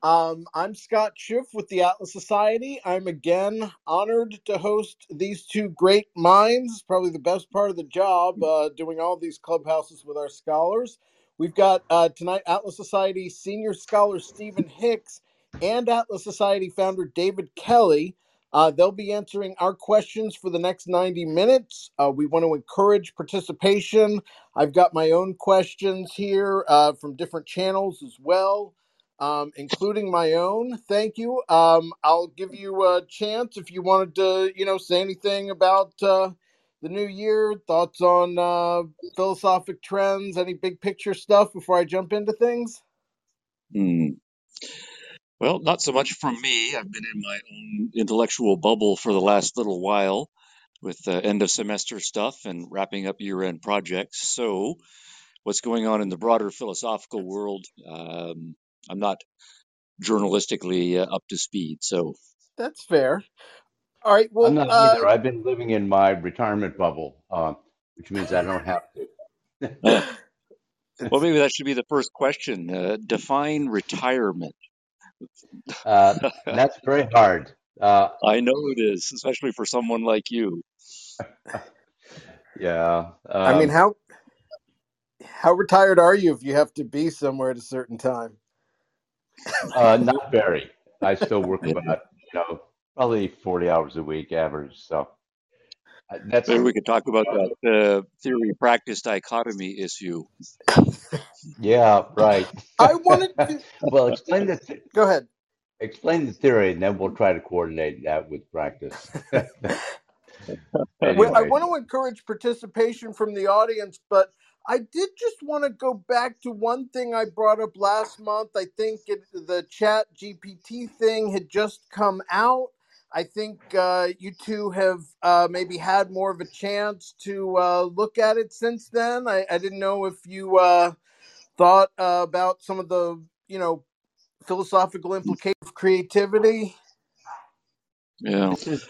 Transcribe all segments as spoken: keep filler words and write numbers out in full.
Um, I'm Scott Schiff with the Atlas Society. I'm again honored to host these two great minds, probably the best part of the job, uh, doing all these clubhouses with our scholars. We've got uh, tonight Atlas Society senior scholar Stephen Hicks and Atlas Society founder David Kelly. Uh, they'll be answering our questions for the next ninety minutes. Uh, we want to encourage participation. I've got my own questions here uh, from different channels as well, um, including my own. Thank you. Um, I'll give you a chance if you wanted to, you know, say anything about uh, the new year, thoughts on uh, philosophic trends, any big picture stuff before I jump into things. Hmm. Well, not so much from me. I've been in my own intellectual bubble for the last little while with uh, end of semester stuff and wrapping up year end projects. So, what's going on in the broader philosophical world? Um, I'm not journalistically uh, up to speed. So, That's fair. All right. I'm Well, not uh, either. I've been living in my retirement bubble, uh, which means I don't have to. uh, well, it's maybe that should be the first question. Uh, define retirement. Uh, that's very hard. Uh, I know it is, especially for someone like you. yeah. I mean, Um, how how retired are you if you have to be somewhere at a certain time? uh, not very. I still work Yeah. about, you know, probably forty hours a week average. So uh, that's, Maybe we could talk about that uh, theory practice dichotomy issue. yeah, right. I wanted to Well, explain the th- go ahead. explain the theory, and then we'll try to coordinate that with practice. Well, I Anyway, want to encourage participation from the audience, but I did just want to go back to one thing I brought up last month. I think it, the Chat G P T thing had just come out. I think uh, you two have uh, maybe had more of a chance to uh, look at it since then. I, I didn't know if you uh, thought uh, about some of the, you know, philosophical implications of creativity. Yeah, this is,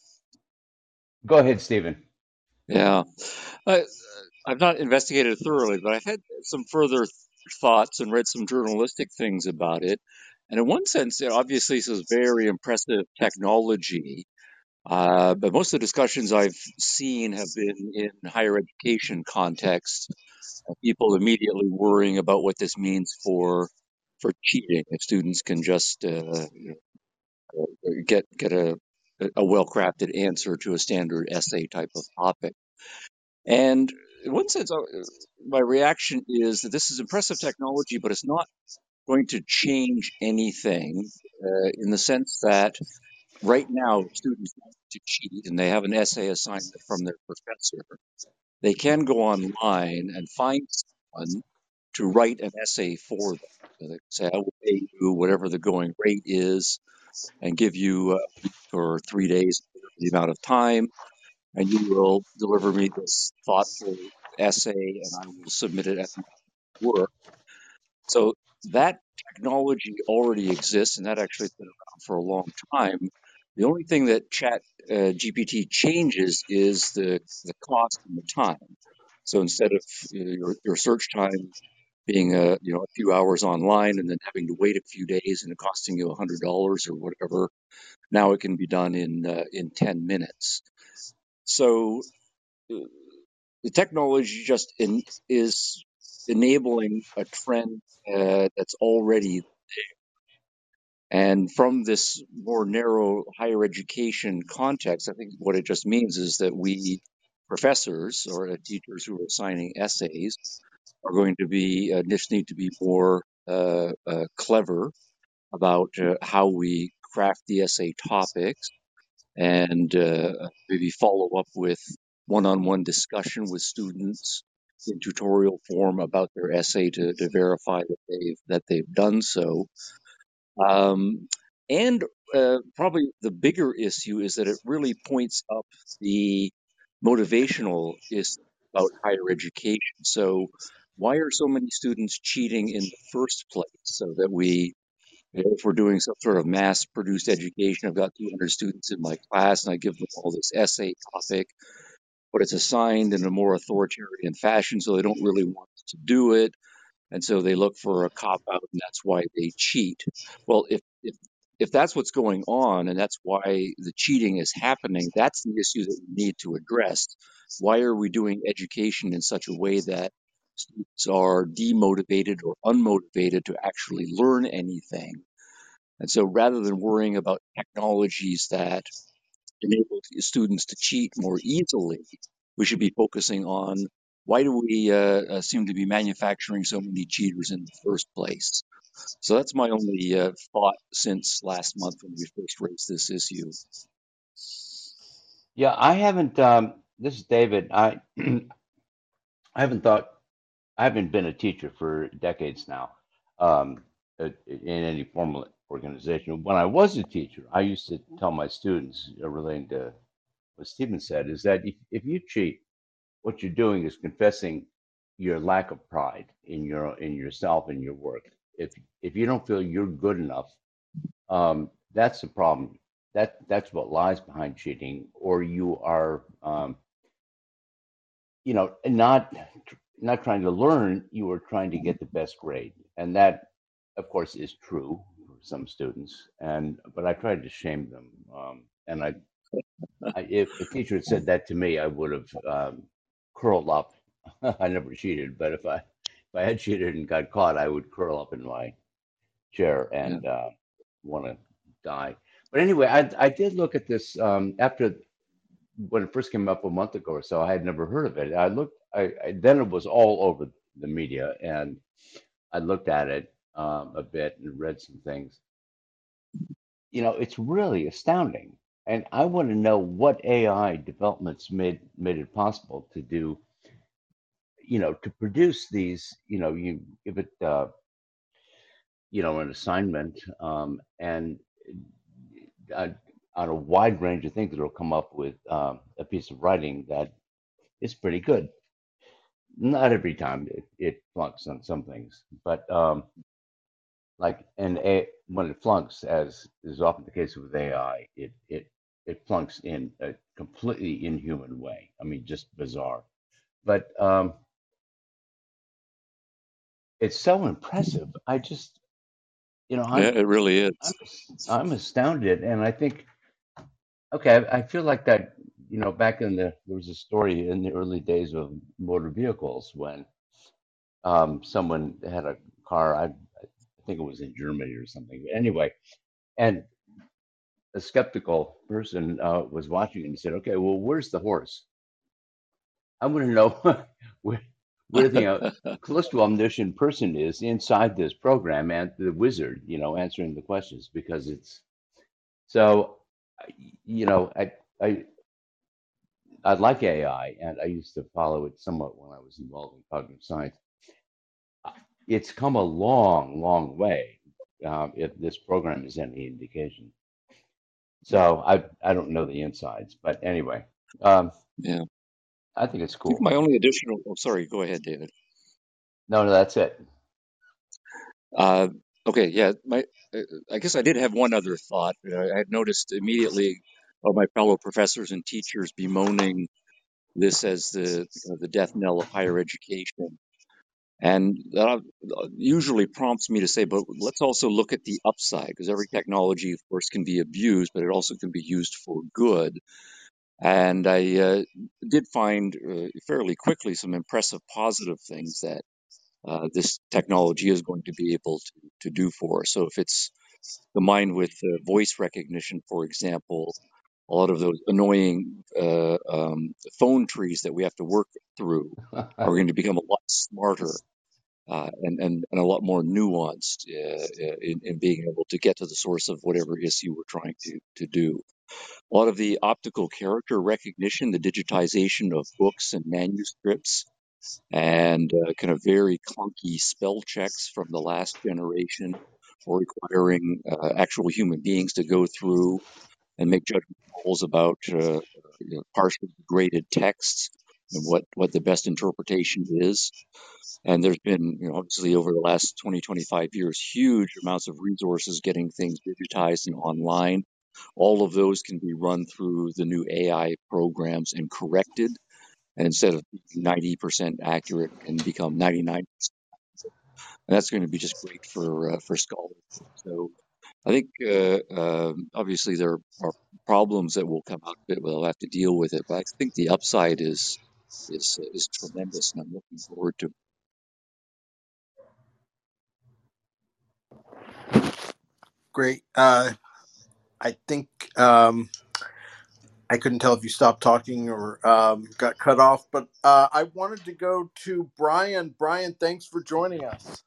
go ahead, Stephen. yeah. I, I've not investigated it thoroughly, but I've had some further thoughts and read some journalistic things about it. And in one sense, you know, obviously, this is very impressive technology. Uh, but most of the discussions I've seen have been in higher education context. Uh, people immediately worrying about what this means for for cheating. If students can just uh, you know, get get a a well-crafted answer to a standard essay type of topic. And in one sense, uh, my reaction is that this is impressive technology, but it's not going to change anything uh, in the sense that right now students don't have to cheat and they have an essay assignment from their professor. They can go online and find someone to write an essay for them. So they say, I will pay you whatever the going rate is and give you a week or three days, the amount of time, and you will deliver me this thoughtful essay and I will submit it as my work. So that technology already exists and that actually has been around for a long time. The only thing that Chat uh, G P T changes is the, the cost and the time. So instead of uh, your, your search time being a you know a few hours online and then having to wait a few days and it costing you a hundred dollars or whatever, now it can be done in uh, in ten minutes. So uh, the technology just in, is enabling a trend uh, that's already, and from this more narrow higher education context, I think what it just means is that we professors or uh, teachers who are assigning essays are going to be uh, just need to be more uh, uh, clever about uh, how we craft the essay topics and uh, maybe follow up with one-on-one discussion with students in tutorial form about their essay to, to verify that they've that they've done so. Um, and uh, probably the bigger issue is that it really points up the motivational issue about higher education. So, why are so many students cheating in the first place? So that we, you know, if we're doing some sort of mass-produced education, I've got two hundred students in my class, and I give them all this essay topic, but it's assigned in a more authoritarian fashion, so they don't really want to do it. and so they look for a cop out, and that's why they cheat. Well, if if if that's what's going on, and that's why the cheating is happening, that's the issue that we need to address. Why are we doing education in such a way that students are demotivated or unmotivated to actually learn anything? And so, rather than worrying about technologies that enable students to cheat more easily, we should be focusing on why do we uh, uh, seem to be manufacturing so many cheaters in the first place? So that's my only uh, thought since last month when we first raised this issue. Yeah, I haven't. Um, this is David. I I haven't thought. I haven't been a teacher for decades now, um, uh, in any formal organization. When I was a teacher, I used to tell my students, uh, relating to what Stephen said, is that if, if you cheat, what you're doing is confessing your lack of pride in your in yourself and your work. If if you don't feel you're good enough, um, that's the problem. That that's what lies behind cheating, or you are, um, you know, not not trying to learn. You are trying to get the best grade, and that, of course, is true for some students. And but I tried to shame them, um, and I, I if a teacher had said that to me, I would have, um, curled up. I never cheated, but if I if I had cheated and got caught, I would curl up in my chair Yeah. and, uh, want to die. But anyway, I I did look at this, um, after when it first came up a month ago or so. I had never heard of it. I looked. I, I then it was all over the media, and I looked at it, um, a bit and read some things. You know, it's really astounding, and I want to know what A I developments made made it possible to do. You know, to produce these. You know, you give it, uh, you know, an assignment, um, and uh, on a wide range of things, it'll come up with, um, a piece of writing that is pretty good. Not every time it, it flunks on some things, but, um, like and a, when it flunks, as is often the case with A I, it it it flunks in a completely inhuman way. I mean, just bizarre. But, um, it's so impressive. I just, you know, Yeah, I'm it really I'm is. I'm astounded, and I think, okay, I, I feel like that. You know, back in the there was a story in the early days of motor vehicles when, um, someone had a car. I, I think it was in Germany or something. But anyway, and a skeptical person, uh, was watching and he said, "Okay, well, where's the horse? I want to know where where the, uh, close to omniscient person is inside this program, and the wizard, you know, answering the questions, because it's so, I- you know, I I I like A I, and I used to follow it somewhat when I was involved in cognitive science. It's come a long, long way, um, if this program is any indication. So I I don't know the insides, but anyway, um, Yeah. I think it's I think cool. my only additional, oh, sorry, go ahead, David. No, no, that's it. Uh, okay, yeah, my, uh, I guess I did have one other thought. Uh, I had noticed immediately all my fellow professors and teachers bemoaning this as the you know, the death knell of higher education. And that uh, usually prompts me to say, but let's also look at the upside, because every technology, of course, can be abused, but it also can be used for good. And I uh, did find uh, fairly quickly some impressive positive things that uh, this technology is going to be able to, to do for us. So if it's combined with uh, voice recognition, for example, a lot of those annoying uh, um, phone trees that we have to work through are going to become a lot smarter uh, and, and, and a lot more nuanced uh, uh, in, in being able to get to the source of whatever issue we're trying to, to do. A lot of the optical character recognition, the digitization of books and manuscripts, and uh, kind of very clunky spell checks from the last generation, or requiring uh, actual human beings to go through and make judgment calls about uh, you know, partially graded texts and what, what the best interpretation is. And there's been, you know, obviously over the last twenty, twenty-five years, huge amounts of resources getting things digitized and online. All of those can be run through the new A I programs and corrected. And instead of being ninety percent accurate, can become ninety-nine percent. and that's going to be just great for uh, for scholarship. So I think uh, um, obviously there are problems that will come out of it. We'll have to deal with it, but I think the upside is is is tremendous, and I'm looking forward to. Great. Uh, I think um, I couldn't tell if you stopped talking or um, got cut off, but uh, I wanted to go to Brian. Brian, thanks for joining us.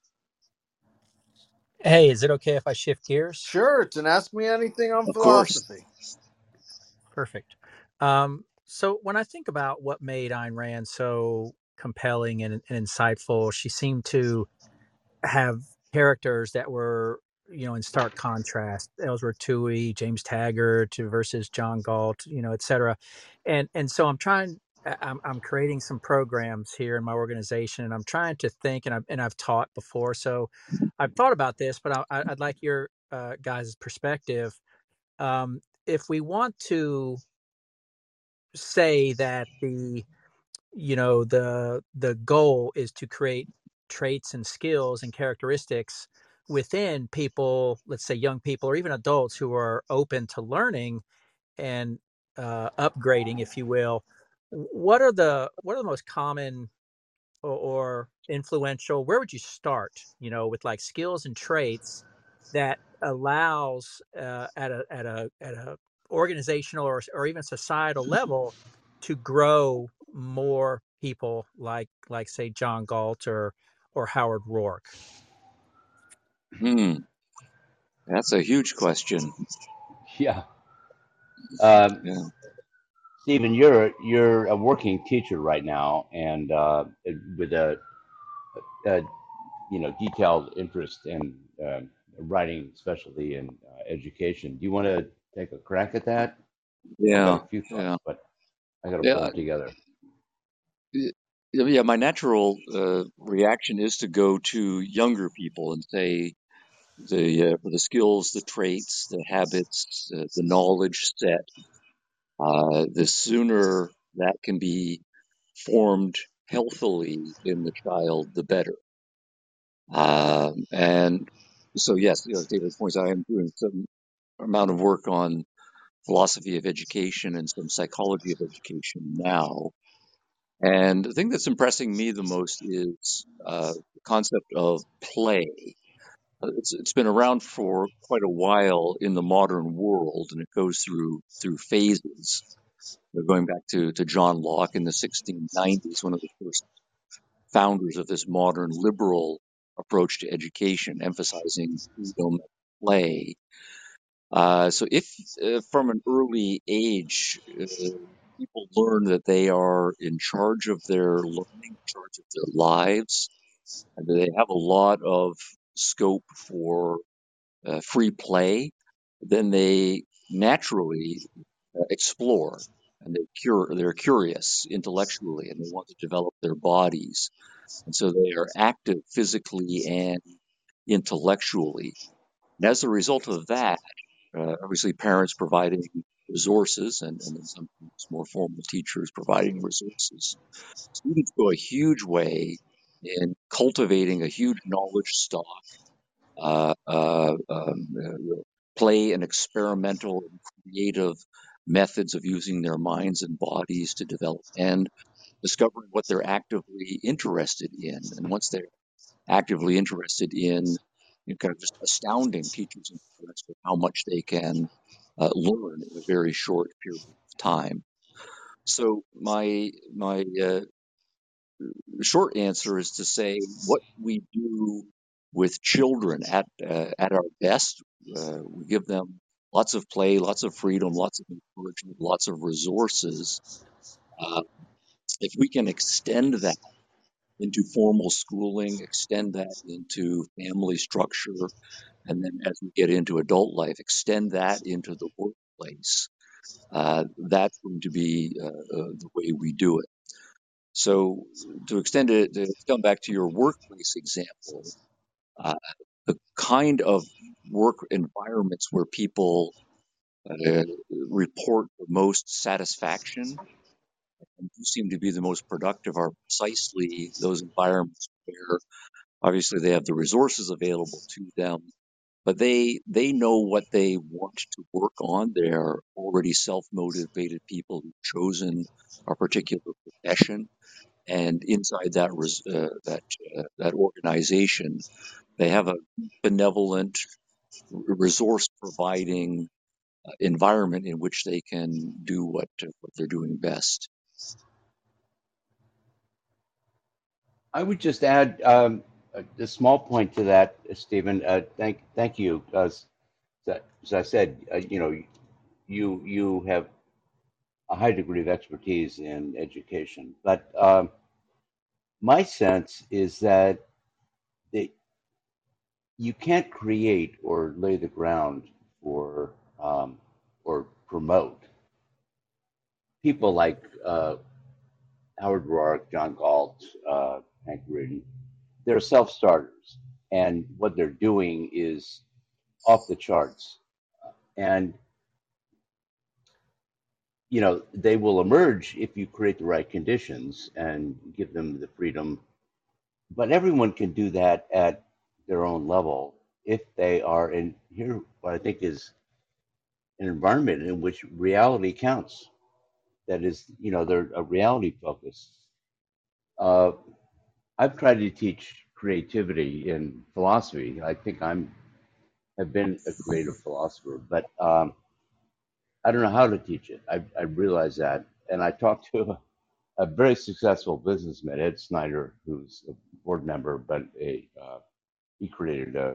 Hey, is it okay if I shift gears? Sure, it's an Ask Me Anything on Of course. philosophy. Perfect. Um, so when I think about what made Ayn Rand so compelling and, and insightful, she seemed to have characters that were, you know, in stark contrast. Ellsworth Toohey, James Taggart to versus John Galt, you know, et cetera. And and so I'm trying. I- I'm I'm creating some programs here in my organization, and I'm trying to think, and I've and I've taught before, so I've thought about this, but I, I- I'd like your uh, guys' perspective. Um, if we want to say that the you know the the goal is to create traits and skills and characteristics within people, let's say young people or even adults who are open to learning and uh, upgrading, if you will, what are the what are the most common or, or influential, where would you start, you know, with like skills and traits that allows uh, at a at a at a organizational or, or even societal level to grow more people like like say John Galt or or Howard Rourke? Hmm, that's a huge question. Yeah. Um, Yeah. Stephen, you're you're a working teacher right now, and uh, with a, a you know detailed interest in uh, writing, especially in uh, education. Do you want to take a crack at that? I've got Yeah. a few Yeah. thoughts, but I got to pull Yeah. them together. y- Yeah. My natural uh, reaction is to go to younger people and say the uh, for the skills, the traits, the habits, uh, the knowledge set. Uh, the sooner that can be formed healthily in the child, the better. Um, and so, yes, you know, as David points out, I am doing some amount of work on philosophy of education and some psychology of education now. And the thing that's impressing me the most is uh, the concept of play. Uh, It's, it's been around for quite a while in the modern world, and it goes through through phases. You know, going back to, to John Locke in the sixteen nineties, one of the first founders of this modern liberal approach to education, emphasizing freedom and play. Uh, so, if uh, from an early age uh, people learn that they are in charge of their learning, in charge of their lives, and that they have a lot of scope for uh, free play, then they naturally uh, explore and they're, cur- they're curious intellectually and they want to develop their bodies. And so they are active physically and intellectually. And as a result of that, uh, obviously parents providing resources and, and then sometimes more formal teachers providing resources, students go a huge way in cultivating a huge knowledge stock, uh, uh, um, uh, play and experimental and creative methods of using their minds and bodies to develop and discovering what they're actively interested in. And once they're actively interested in, you know, kind of just astounding teachers and parents with how much they can uh, learn in a very short period of time. So my my uh, short answer is to say what we do with children at uh, at our best. Uh, we give them lots of play, lots of freedom, lots of encouragement, lots of resources. Uh, if we can extend that into formal schooling, extend that into family structure, and then as we get into adult life, extend that into the workplace. Uh, that's going to be uh, uh, the way we do it. So, to extend it, to come back to your workplace example, uh, the kind of work environments where people uh, report the most satisfaction and do seem to be the most productive are precisely those environments where Obviously, they have the resources available to them, but they they know what they want to work on. They're already self-motivated people who've chosen a particular profession, and inside that res, uh, that uh, that organization, they have a benevolent, resource-providing uh, environment in which they can do what what they're doing best. I would just add um, a, a small point to that, Stephen. Uh, thank, thank you. As, as I said, uh, you know, you you have a high degree of expertise in education, but um, my sense is that the, you can't create or lay the ground for um, or promote people like uh, Howard Roark, John Galt, uh, Hank Reedy. They're self-starters, and what they're doing is off the charts. And you know they will emerge if you create the right conditions and give them the freedom. But everyone can do that at their own level if they are in here. What I think is an environment in which reality counts. That is, you know, they're a reality focus. Uh, I've tried to teach creativity in philosophy. I think I'm have been a creative philosopher, but um, I don't know how to teach it. I, I realize that, and I talked to a, a very successful businessman, Ed Snyder, who's a board member, but a uh, he created a,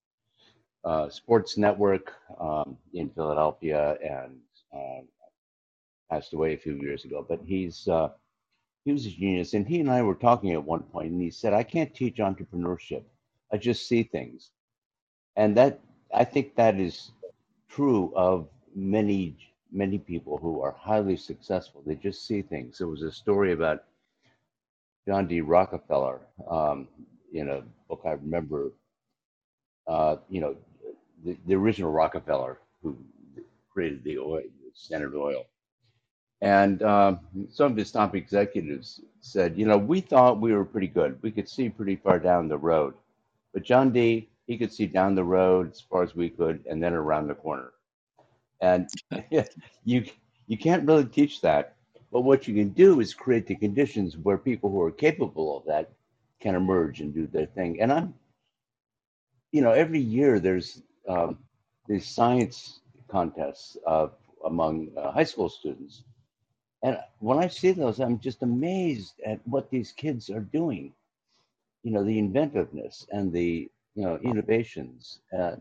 a sports network um, in Philadelphia and uh, passed away a few years ago. But he's uh, he was a genius, and he and I were talking at one point, and he said, "I can't teach entrepreneurship. I just see things," and that I think that is true of many many people who are highly successful. They just see things. There was a story about John D. Rockefeller um, in a book I remember. Uh, you know, the, the original Rockefeller who created the oil, Standard Oil, and um, some of his top executives said, you know, we thought we were pretty good. We could see pretty far down the road, but John D. he could see down the road as far as we could, and then around the corner. And you you can't really teach that, but what you can do is create the conditions where people who are capable of that can emerge and do their thing. And I'm, you know, every year there's um, these science contests uh, among uh, high school students, and when I see those, I'm just amazed at what these kids are doing. You know, the inventiveness and the you know innovations. Uh,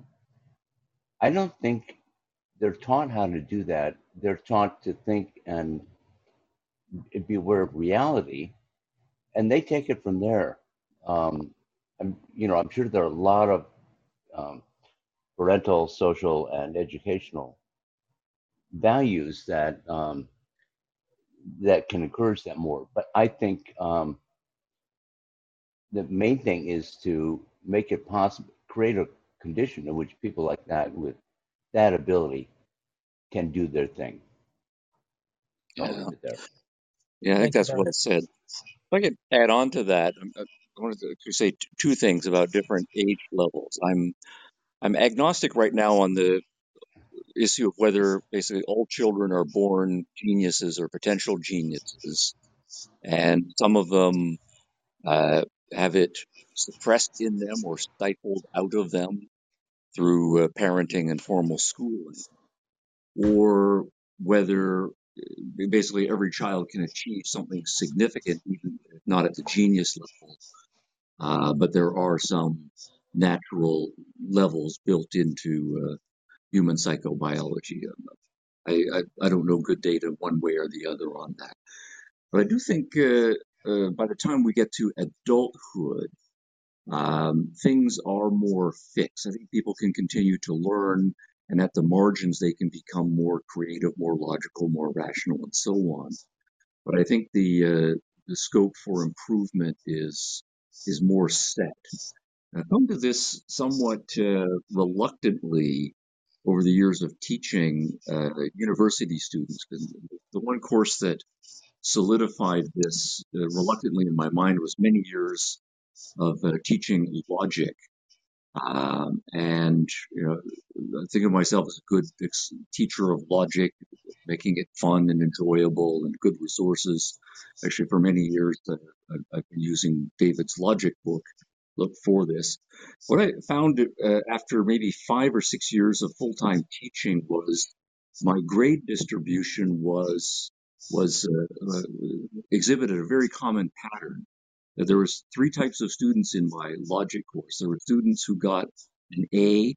I don't think they're taught how to do that. They're taught to think and be aware of reality, and they take it from there. Um, I'm, you know, I'm sure there are a lot of um, parental, social, and educational values that um, that can encourage that more. But I think um, the main thing is to make it possible, create a condition in which people like that with that ability can do their thing. I'll Yeah, leave it there. yeah, I think Thank you, that's Doug. well said. If I could add on to that, um, uh, I wanted to say t- two things about different age levels. I'm I'm agnostic right now on the issue of whether basically all children are born geniuses or potential geniuses, and some of them uh, have it suppressed in them or stifled out of them through uh, parenting and formal schooling, or whether uh, basically every child can achieve something significant, even if not at the genius level, uh, but there are some natural levels built into uh, human psychobiology. I, I, I don't know good data one way or the other on that. But I do think uh, uh, by the time we get to adulthood, um, things are more fixed. I think people can continue to learn, and at the margins, they can become more creative, more logical, more rational, and so on. But I think the uh, the scope for improvement is is more set. I've come to this somewhat uh, reluctantly over the years of teaching uh, university students. Because the one course that solidified this uh, reluctantly in my mind was many years of uh, teaching logic. Um, and you know, I think of myself as a good ex- teacher of logic, making it fun and enjoyable and good resources. Actually, for many years, uh, I've, I've been using David's logic book look for this. What I found uh, after maybe five or six years of full-time teaching was my grade distribution was was uh, uh, exhibited a very common pattern. There was three types of students in my logic course. There were students who got an A,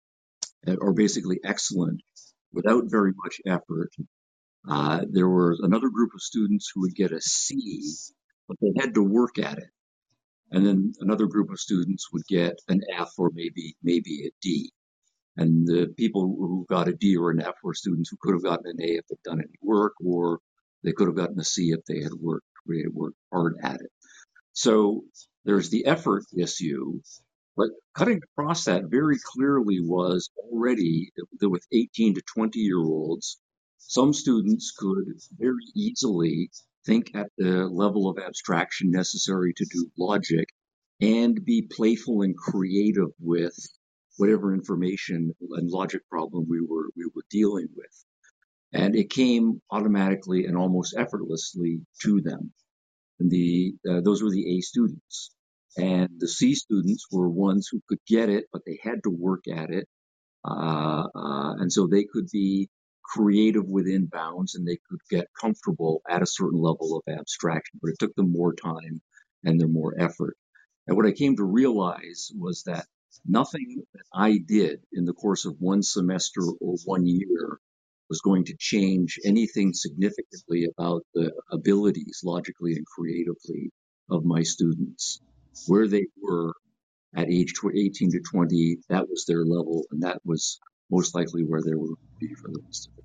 or basically excellent, without very much effort. Uh, there was another group of students who would get a C, but they had to work at it. And then another group of students would get an F or maybe maybe a D. And the people who got a D or an F were students who could have gotten an A if they'd done any work, or they could have gotten a C if they had worked, really worked hard at it. So there's the effort issue, but cutting across that very clearly was already that with eighteen to twenty year olds, some students could very easily think at the level of abstraction necessary to do logic and be playful and creative with whatever information and logic problem we were we were dealing with. And it came automatically and almost effortlessly to them. And the uh, those were the A students, and the C students were ones who could get it, but they had to work at it, uh, uh, and so they could be creative within bounds, and they could get comfortable at a certain level of abstraction. But it took them more time and their more effort. And what I came to realize was that nothing that I did in the course of one semester or one year was going to change anything significantly about the abilities logically and creatively of my students. Where they were at age eighteen to twenty, that was their level, and that was most likely where they would be for the rest of it.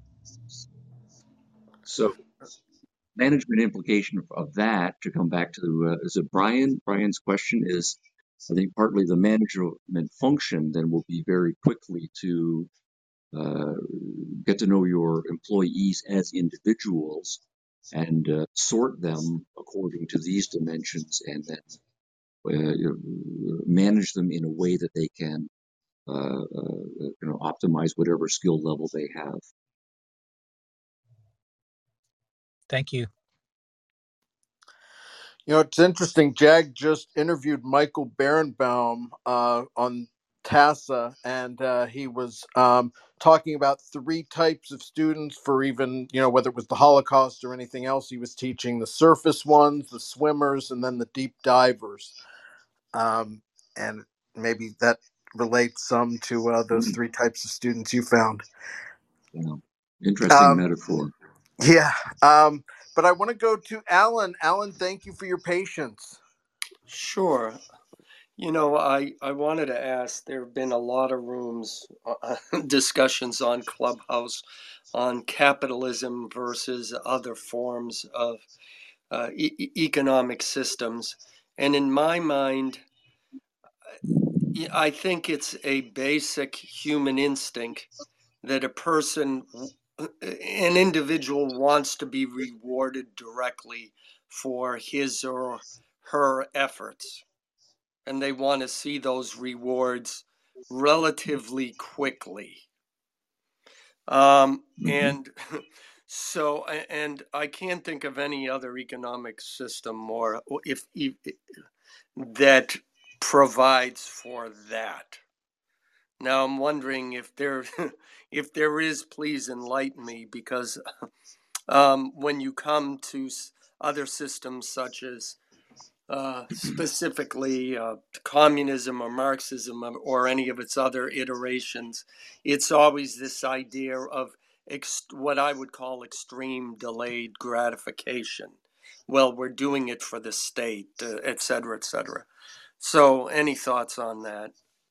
So, management implication of that, to come back to, uh, is it Brian? Brian's question is, I think partly the management function then will be very quickly to uh, get to know your employees as individuals and uh, sort them according to these dimensions, and then uh, manage them in a way that they can uh, uh, you know, optimize whatever skill level they have. Thank you. You know, it's interesting. Jag just interviewed Michael Berenbaum uh, on TASA, and uh, he was um, talking about three types of students for even, you know, whether it was the Holocaust or anything else he was teaching: the surface ones, the swimmers, and then the deep divers. Um, and maybe that relates some to uh, those three types of students you found. Yeah. Interesting Um, metaphor. yeah. Um, but I want to go to Alan. Alan, thank you for your patience. Sure. You know, I, I wanted to ask, there have been a lot of rooms, uh, discussions on Clubhouse on capitalism versus other forms of uh, e- economic systems. And in my mind, I think it's a basic human instinct that a person, an individual wants to be rewarded directly for his or her efforts. And they want to see those rewards relatively quickly. Um, Mhm. and so, and I can't think of any other economic system more if, if that provides for that. Now I'm wondering if there, if there is, please enlighten me, because um, when you come to other systems such as uh, specifically uh, communism or Marxism or any of its other iterations, it's always this idea of ex- what I would call extreme delayed gratification. Well, we're doing it for the state, uh, et cetera, et cetera. So, any thoughts on that?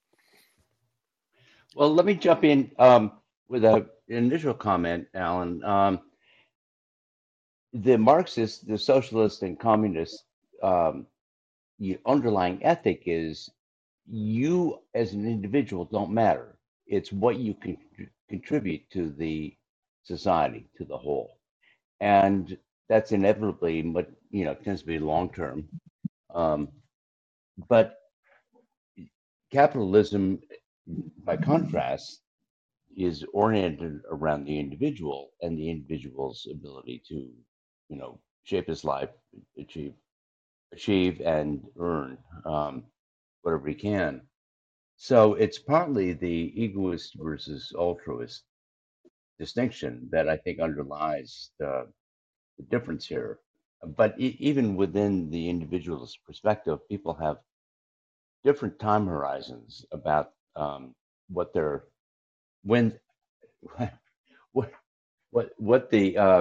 Well, let me jump in um, with a, an initial comment, Alan. Um, the Marxist, the socialist, and communist um, the underlying ethic is you as an individual don't matter. It's what you can contribute to the society, to the whole, and that's inevitably, but you know, tends to be long term. Um, but capitalism, by contrast, is oriented around the individual and the individual's ability to, you know, shape his life, achieve, achieve and earn um, whatever he can. So it's partly the egoist versus altruist distinction that I think underlies the, the difference here. But e- even within the individual's perspective, people have different time horizons about um, what they're when what what what the uh,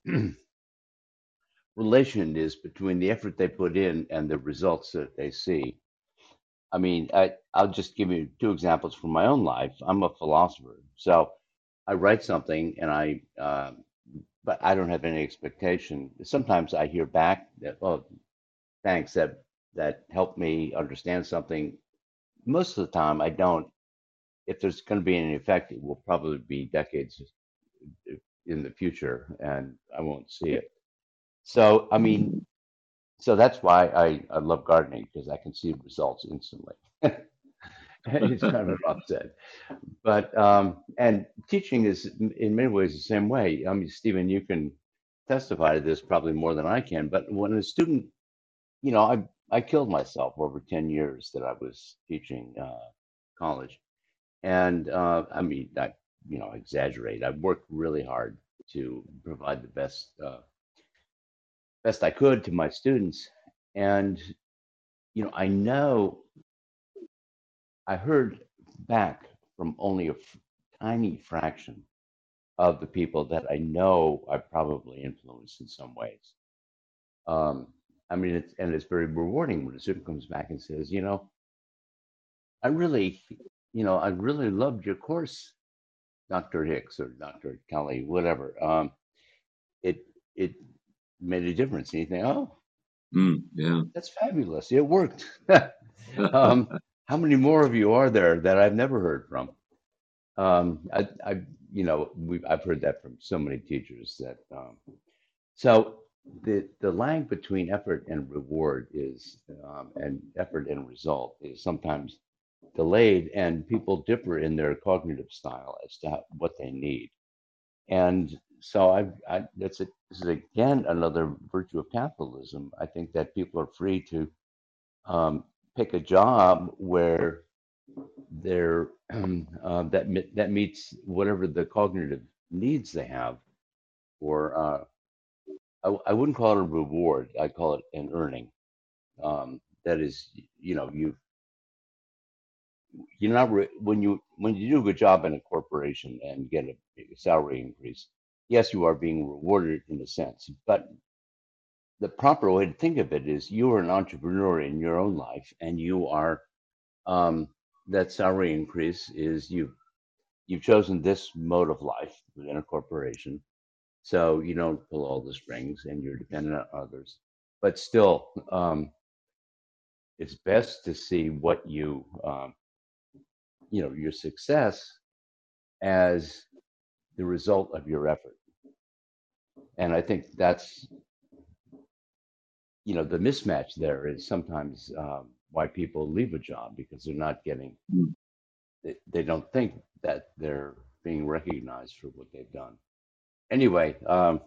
relation is between the effort they put in and the results that they see. I mean, I, I'll just give you two examples from my own life. I'm a philosopher, so I write something and I, uh, but I don't have any expectation. Sometimes I hear back that, oh, thanks, that that helped me understand something. Most of the time, I don't. If there's going to be any effect, it will probably be decades in the future, and I won't see it. So, I mean, so that's why I, I love gardening because I can see results instantly. It's kind of an upset, but um, and teaching is in many ways the same way. I mean, Stephen, you can testify to this probably more than I can. But when a student, you know, I I killed myself over ten years that I was teaching uh, college, and uh, I mean, I you know exaggerate. I worked really hard to provide the best uh, best I could to my students, and you know, I know I heard back from only a f- tiny fraction of the people that I know I probably influenced in some ways. Um, I mean, it's and it's very rewarding when a student comes back and says, you know, I really, you know, I really loved your course, Doctor Hicks or Doctor Kelly, whatever. Um, it it made a difference. And you think, oh, Mm, yeah. that's fabulous. It worked. um, how many more of you are there that I've never heard from? Um, I, I, you know, we I've heard that from so many teachers that. Um, so the the lag between effort and reward is, um, and effort and result is sometimes delayed, and people differ in their cognitive style as to how, what they need. And so I, I that's a, this is again another virtue of capitalism. I think that people are free to um, pick a job where they're uh, that me- that meets whatever the cognitive needs they have, or uh, I, I wouldn't call it a reward. I call it an earning. Um, that is, you know, you you're not re- when you when you do a good job in a corporation and get a, a salary increase. Yes, you are being rewarded in a sense, but the proper way to think of it is you are an entrepreneur in your own life, and you are um, that salary increase is you you've chosen this mode of life within a corporation, so you don't pull all the strings and you're dependent on others. But still, um, it's best to see what you, um, you know, your success as the result of your effort. And I think that's, you know, the mismatch there is sometimes um, why people leave a job because they're not getting, Mm. they, they don't think that they're being recognized for what they've done. Anyway, um,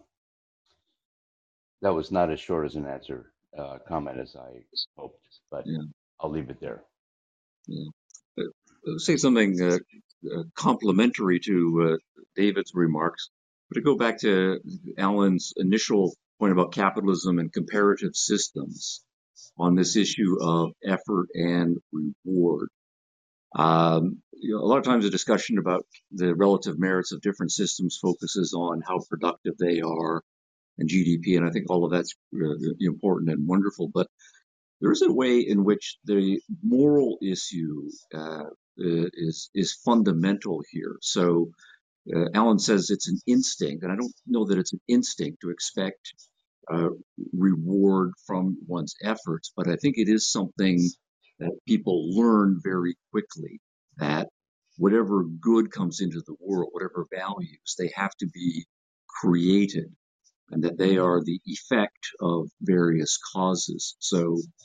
that was not as short as an answer uh, comment as I hoped, but Yeah. I'll leave it there. Yeah. Uh, uh, say something uh, uh, complementary to uh, David's remarks, but to go back to Alan's initial point about capitalism and comparative systems on this issue of effort and reward. Um, you know, a lot of times the discussion about the relative merits of different systems focuses on how productive they are and G D P, and I think all of that's uh, important and wonderful. But there is a way in which the moral issue uh, is is fundamental here. So uh, Alan says it's an instinct, and I don't know that it's an instinct to expect uh, reward from one's efforts, but I think it is something that people learn very quickly, that whatever good comes into the world, whatever values, they have to be created, and that they are the effect of various causes. So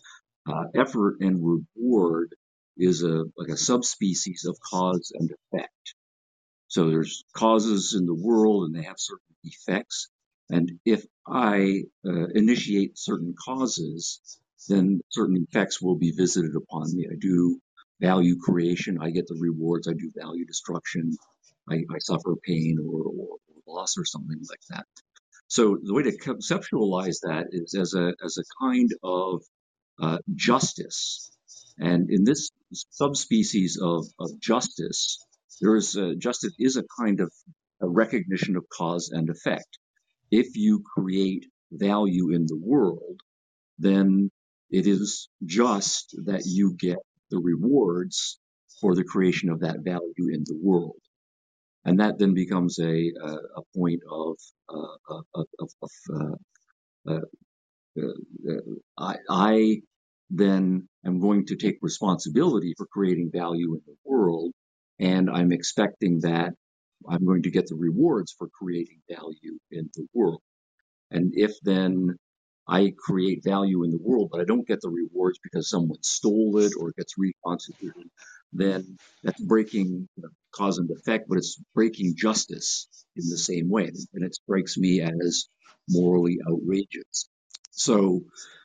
uh, effort and reward is a like a subspecies of cause and effect. So there's causes in the world and they have certain effects. And if I uh, initiate certain causes, then certain effects will be visited upon me. I do value creation, I get the rewards. I do value destruction, I, I suffer pain or, or, or loss or something like that. So the way to conceptualize that is as a as a kind of uh, justice. And in this subspecies of, of justice, there is a, justice is a kind of a recognition of cause and effect. If you create value in the world, then it is just that you get the rewards for the creation of that value in the world. And that then becomes a, a, a point of, uh, of, of, of uh, uh, uh, I, I then am going to take responsibility for creating value in the world, and I'm expecting that I'm going to get the rewards for creating value in the world. And if then I create value in the world, but I don't get the rewards because someone stole it or it gets reconstituted, then that's breaking you know, cause and effect, but it's breaking justice in the same way. And it strikes me as morally outrageous. So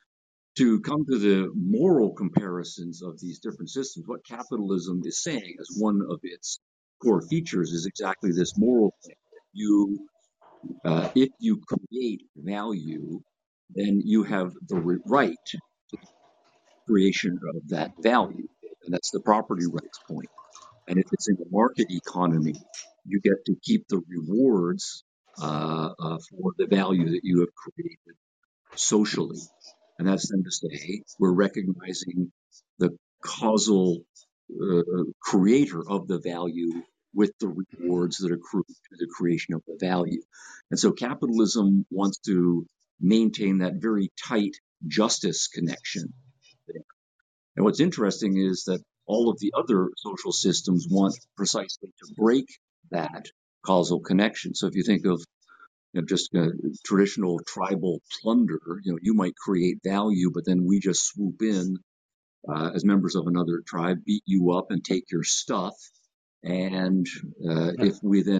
to come to the moral comparisons of these different systems, what capitalism is saying as one of its core features is exactly this moral thing. You, uh, if you create value, then you have the right to the creation of that value, and that's the property rights point. And if it's in the market economy, you get to keep the rewards uh, uh, for the value that you have created socially. And that's then to say, we're recognizing the causal uh, creator of the value with the rewards that accrue to the creation of the value. And so capitalism wants to maintain that very tight justice connection there. And what's interesting is that all of the other social systems want precisely to break that causal connection. So if you think of you know, just uh, traditional tribal plunder, you know, you might create value, but then we just swoop in uh, as members of another tribe, beat you up and take your stuff. And uh, if we then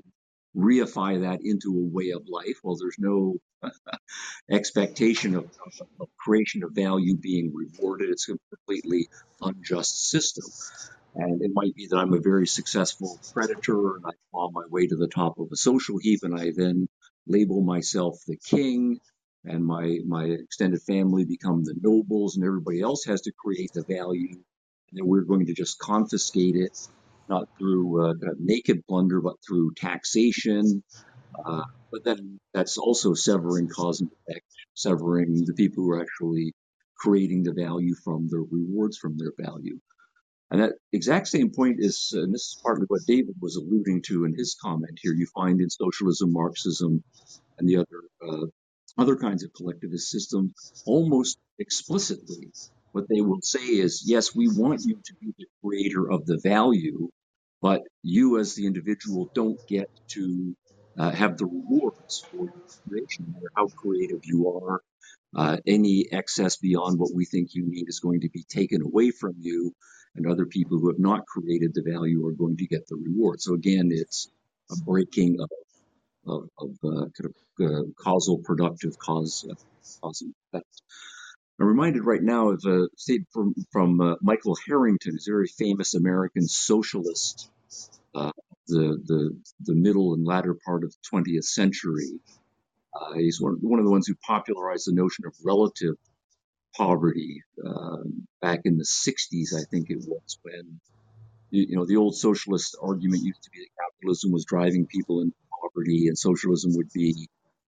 reify that into a way of life, well, there's no expectation of, of, of creation of value being rewarded. It's a completely unjust system. And it might be that I'm a very successful predator and I claw my way to the top of a social heap and I then label myself the king and my, my extended family become the nobles and everybody else has to create the value. And then we're going to just confiscate it, not through uh, naked plunder, but through taxation. Uh, but then that's also severing cause and effect, severing the people who are actually creating the value from their rewards from their value. And that exact same point is, and this is partly what David was alluding to in his comment here, you find in socialism, Marxism, and the other uh, other kinds of collectivist systems almost explicitly. What they will say is, yes, we want you to be the creator of the value, but you as the individual don't get to uh, have the rewards for your creation, no matter how creative you are. Uh, any excess beyond what we think you need is going to be taken away from you, and other people who have not created the value are going to get the reward. So again, it's a breaking of of, of uh, kind of uh, causal productive cause, uh, cause and effect. I'm reminded right now of a statement from, from uh, Michael Harrington, who's a very famous American socialist, uh, the, the, the middle and latter part of the twentieth century. Uh, he's one, one of the ones who popularized the notion of relative poverty uh, back in the sixties, I think it was, when you, you know the old socialist argument used to be that capitalism was driving people into poverty, and socialism would be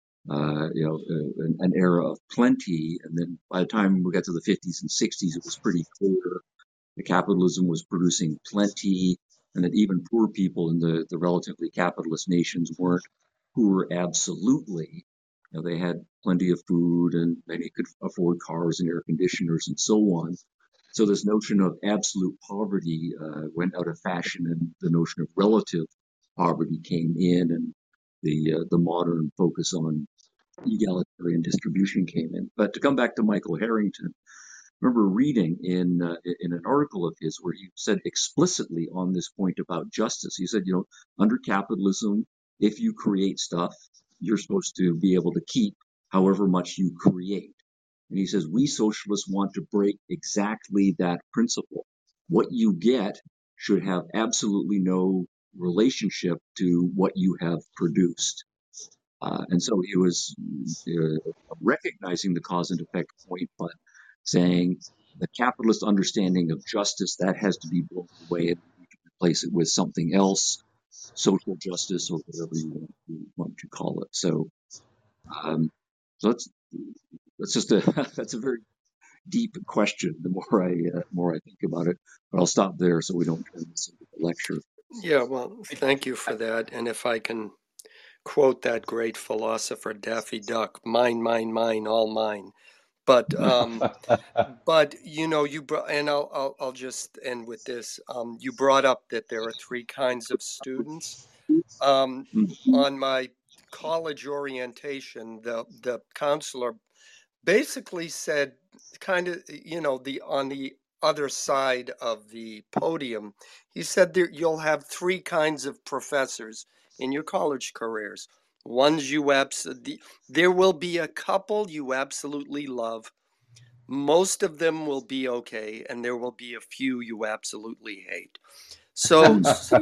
uh, you know uh, an, an era of plenty. And then by the time we got to the fifties and sixties, it was pretty clear that capitalism was producing plenty, and that even poor people in the, the relatively capitalist nations weren't poor absolutely. You know, they had plenty of food and many could afford cars and air conditioners and so on. So this notion of absolute poverty uh, went out of fashion, and the notion of relative poverty came in, and the uh, the modern focus on egalitarian distribution came in. But to come back to Michael Harrington, remember reading in uh, in an article of his where he said explicitly on this point about justice. He said, you know, under capitalism, if you create stuff, you're supposed to be able to keep however much you create. And he says, we socialists want to break exactly that principle. What you get should have absolutely no relationship to what you have produced. Uh, and so he was uh, recognizing the cause and effect point, but saying the capitalist understanding of justice, that has to be blown away and we can replace it with something else, social justice or whatever you want to, want to call it. So, um, so that's that's just a that's a very deep question. The more I uh, more I think about it, but I'll stop there so we don't turn this into a lecture. Yeah, well, thank you for that. And if I can quote that great philosopher Daffy Duck, mine, mine, mine, all mine. But um, but you know, you brought, and I'll, I'll I'll just end with this. Um, you brought up that there are three kinds of students. Um, on my college orientation, the the counselor basically said, kind of, you know, the on the other side of the podium, he said there you'll have three kinds of professors in your college careers. Ones you abs there will be a couple you absolutely love. Most of them will be okay, and there will be a few you absolutely hate. So,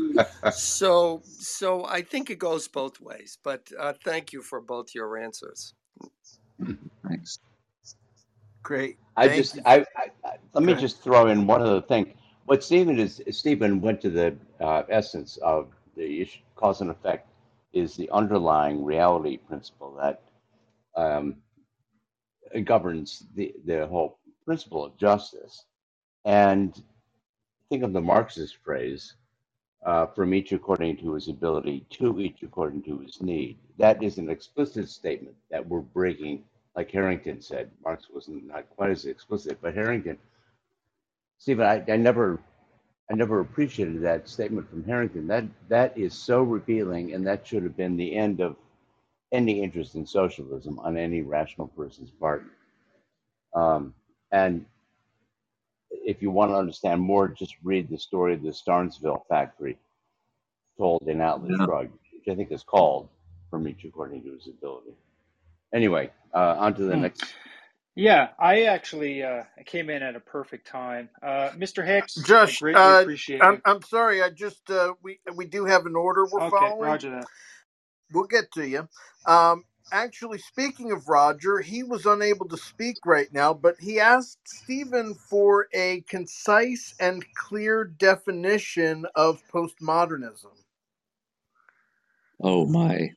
so, so I think it goes both ways. But uh, thank you for both your answers. Thanks. Great. I Thank just, you. I, I, I- let Go me ahead. just throw in one other thing. What Stephen is, Stephen went to the uh, essence of the issue, cause and effect, is the underlying reality principle that um, governs the the whole principle of justice. And think of the Marxist phrase, uh, "from each according to his ability, to each according to his need." That is an explicit statement that we're breaking, like Harrington said. Marx wasn't not quite as explicit, but Harrington. Stephen, I, I never, I never appreciated that statement from Harrington. That that is so revealing, and that should have been the end of any interest in socialism on any rational person's part. Um, and if you want to understand more, just read the story of the Starnesville factory, told in Atlas Yeah. Shrugged, which I think is called "From Each According to His Ability." Anyway, uh, on to the Hmm. next. Yeah, I actually uh, came in at a perfect time. Uh, Mister Hicks, I Josh, greatly uh, appreciate I'm you. I'm sorry. I just uh, we we do have an order we're Okay, following. roger that. We'll get to you. Um, actually, speaking of Roger, he was unable to speak right now, but he asked Stephen for a concise and clear definition of postmodernism. Oh my.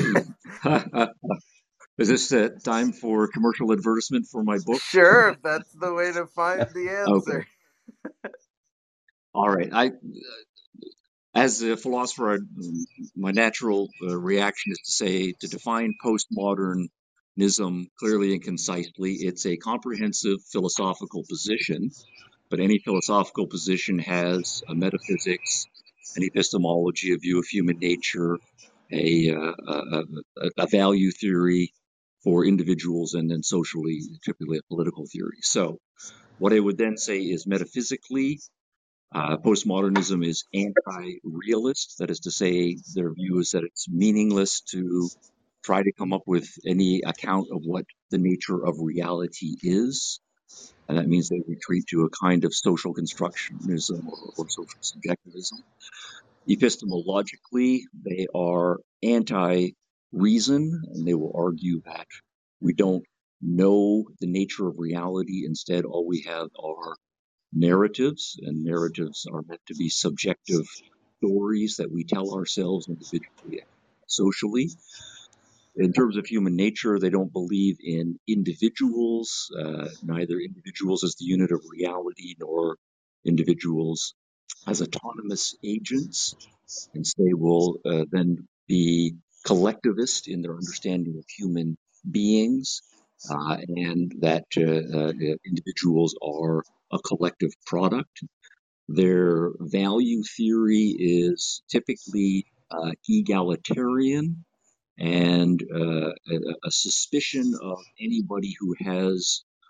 Is this uh, time for commercial advertisement for my book? Sure, if that's the way to find the Okay. answer. All right. I, as a philosopher, I, my natural uh, reaction is to say to define postmodernism clearly and concisely. It's a comprehensive philosophical position, but any philosophical position has a metaphysics, an epistemology, a view of human nature, a, uh, a, a, a value theory for individuals, and then socially, typically a political theory. So, what I would then say is metaphysically, uh, postmodernism is anti-realist. That is to say, their view is that it's meaningless to try to come up with any account of what the nature of reality is. And that means they retreat to a kind of social constructionism or, or social subjectivism. Epistemologically, they are anti-reason, and they will argue that we don't know the nature of reality. Instead, all we have are narratives, and narratives are meant to be subjective stories that we tell ourselves individually and socially. In terms of human nature, they don't believe in individuals, uh, neither individuals as the unit of reality nor individuals as autonomous agents. And they will uh, then be collectivist in their understanding of human beings, uh, and that uh, uh, individuals are a collective product. Their value theory is typically uh, egalitarian, and uh, a, a suspicion of anybody who has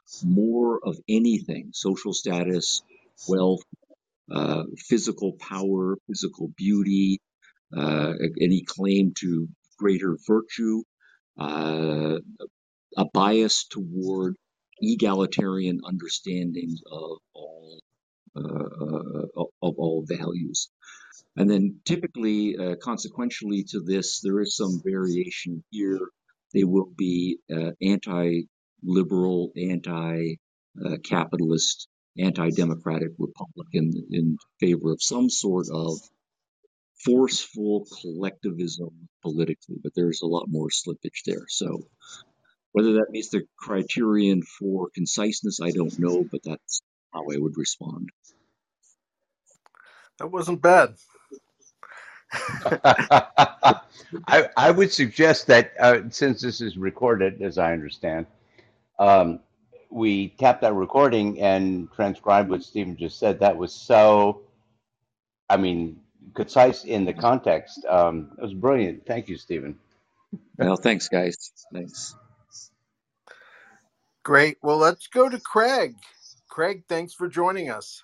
more of anything, social status, wealth, uh, physical power, physical beauty, uh, any claim to greater virtue, uh, a bias toward egalitarian understandings of all uh, of all values. And then typically, uh, consequentially to this, there is some variation here. They will be uh, anti-liberal, anti-capitalist, anti-democratic Republican in favor of some sort of forceful collectivism politically, but there's a lot more slippage there. So whether that meets the criterion for conciseness, I don't know, but that's how I would respond. That wasn't bad. I, I would suggest that uh, since this is recorded, as I understand, um, we tap that recording and transcribe what Stephen just said. That was so, I mean, concise in the context. Um, it was brilliant. Thank you, Stephen. Well, thanks, guys. Thanks. Great. Well, let's go to Craig. Craig, thanks for joining us.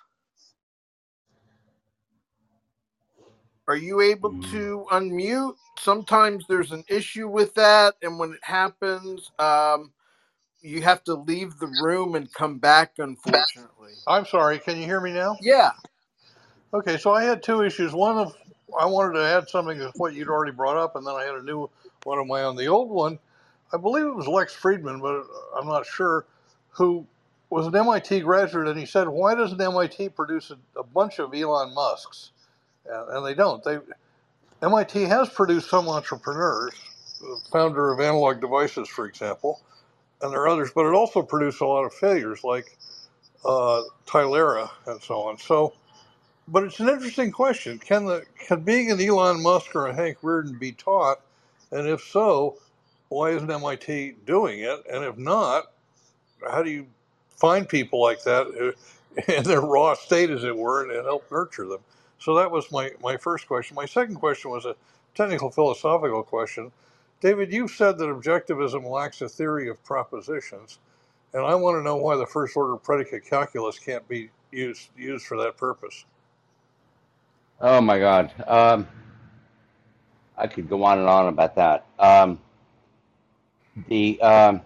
Are you able to unmute? Sometimes there's an issue with that, and when it happens, um, you have to leave the room and come back, unfortunately. I'm sorry, can you hear me now? Yeah. Okay, so I had two issues. One of, I wanted to add something to what you'd already brought up, and then I had a new one of my own. The old one, I believe it was Lex Friedman, but I'm not sure, who was an M I T graduate, and he said, why doesn't M I T produce a, a bunch of Elon Musks? And, and they don't. They M I T has produced some entrepreneurs, the founder of Analog Devices, for example, and there are others, but it also produced a lot of failures, like uh, Tylera and so on. So, but it's an interesting question. Can the can being an Elon Musk or a Hank Rearden be taught? And if so, why isn't M I T doing it? And if not, how do you find people like that in their raw state, as it were, and, and help nurture them? So that was my, my first question. My second question was a technical philosophical question. David, you've said that objectivism lacks a theory of propositions, and I want to know why the first order predicate calculus can't be used used for that purpose. Oh my God. Um, I could go on and on about that. Um, the um,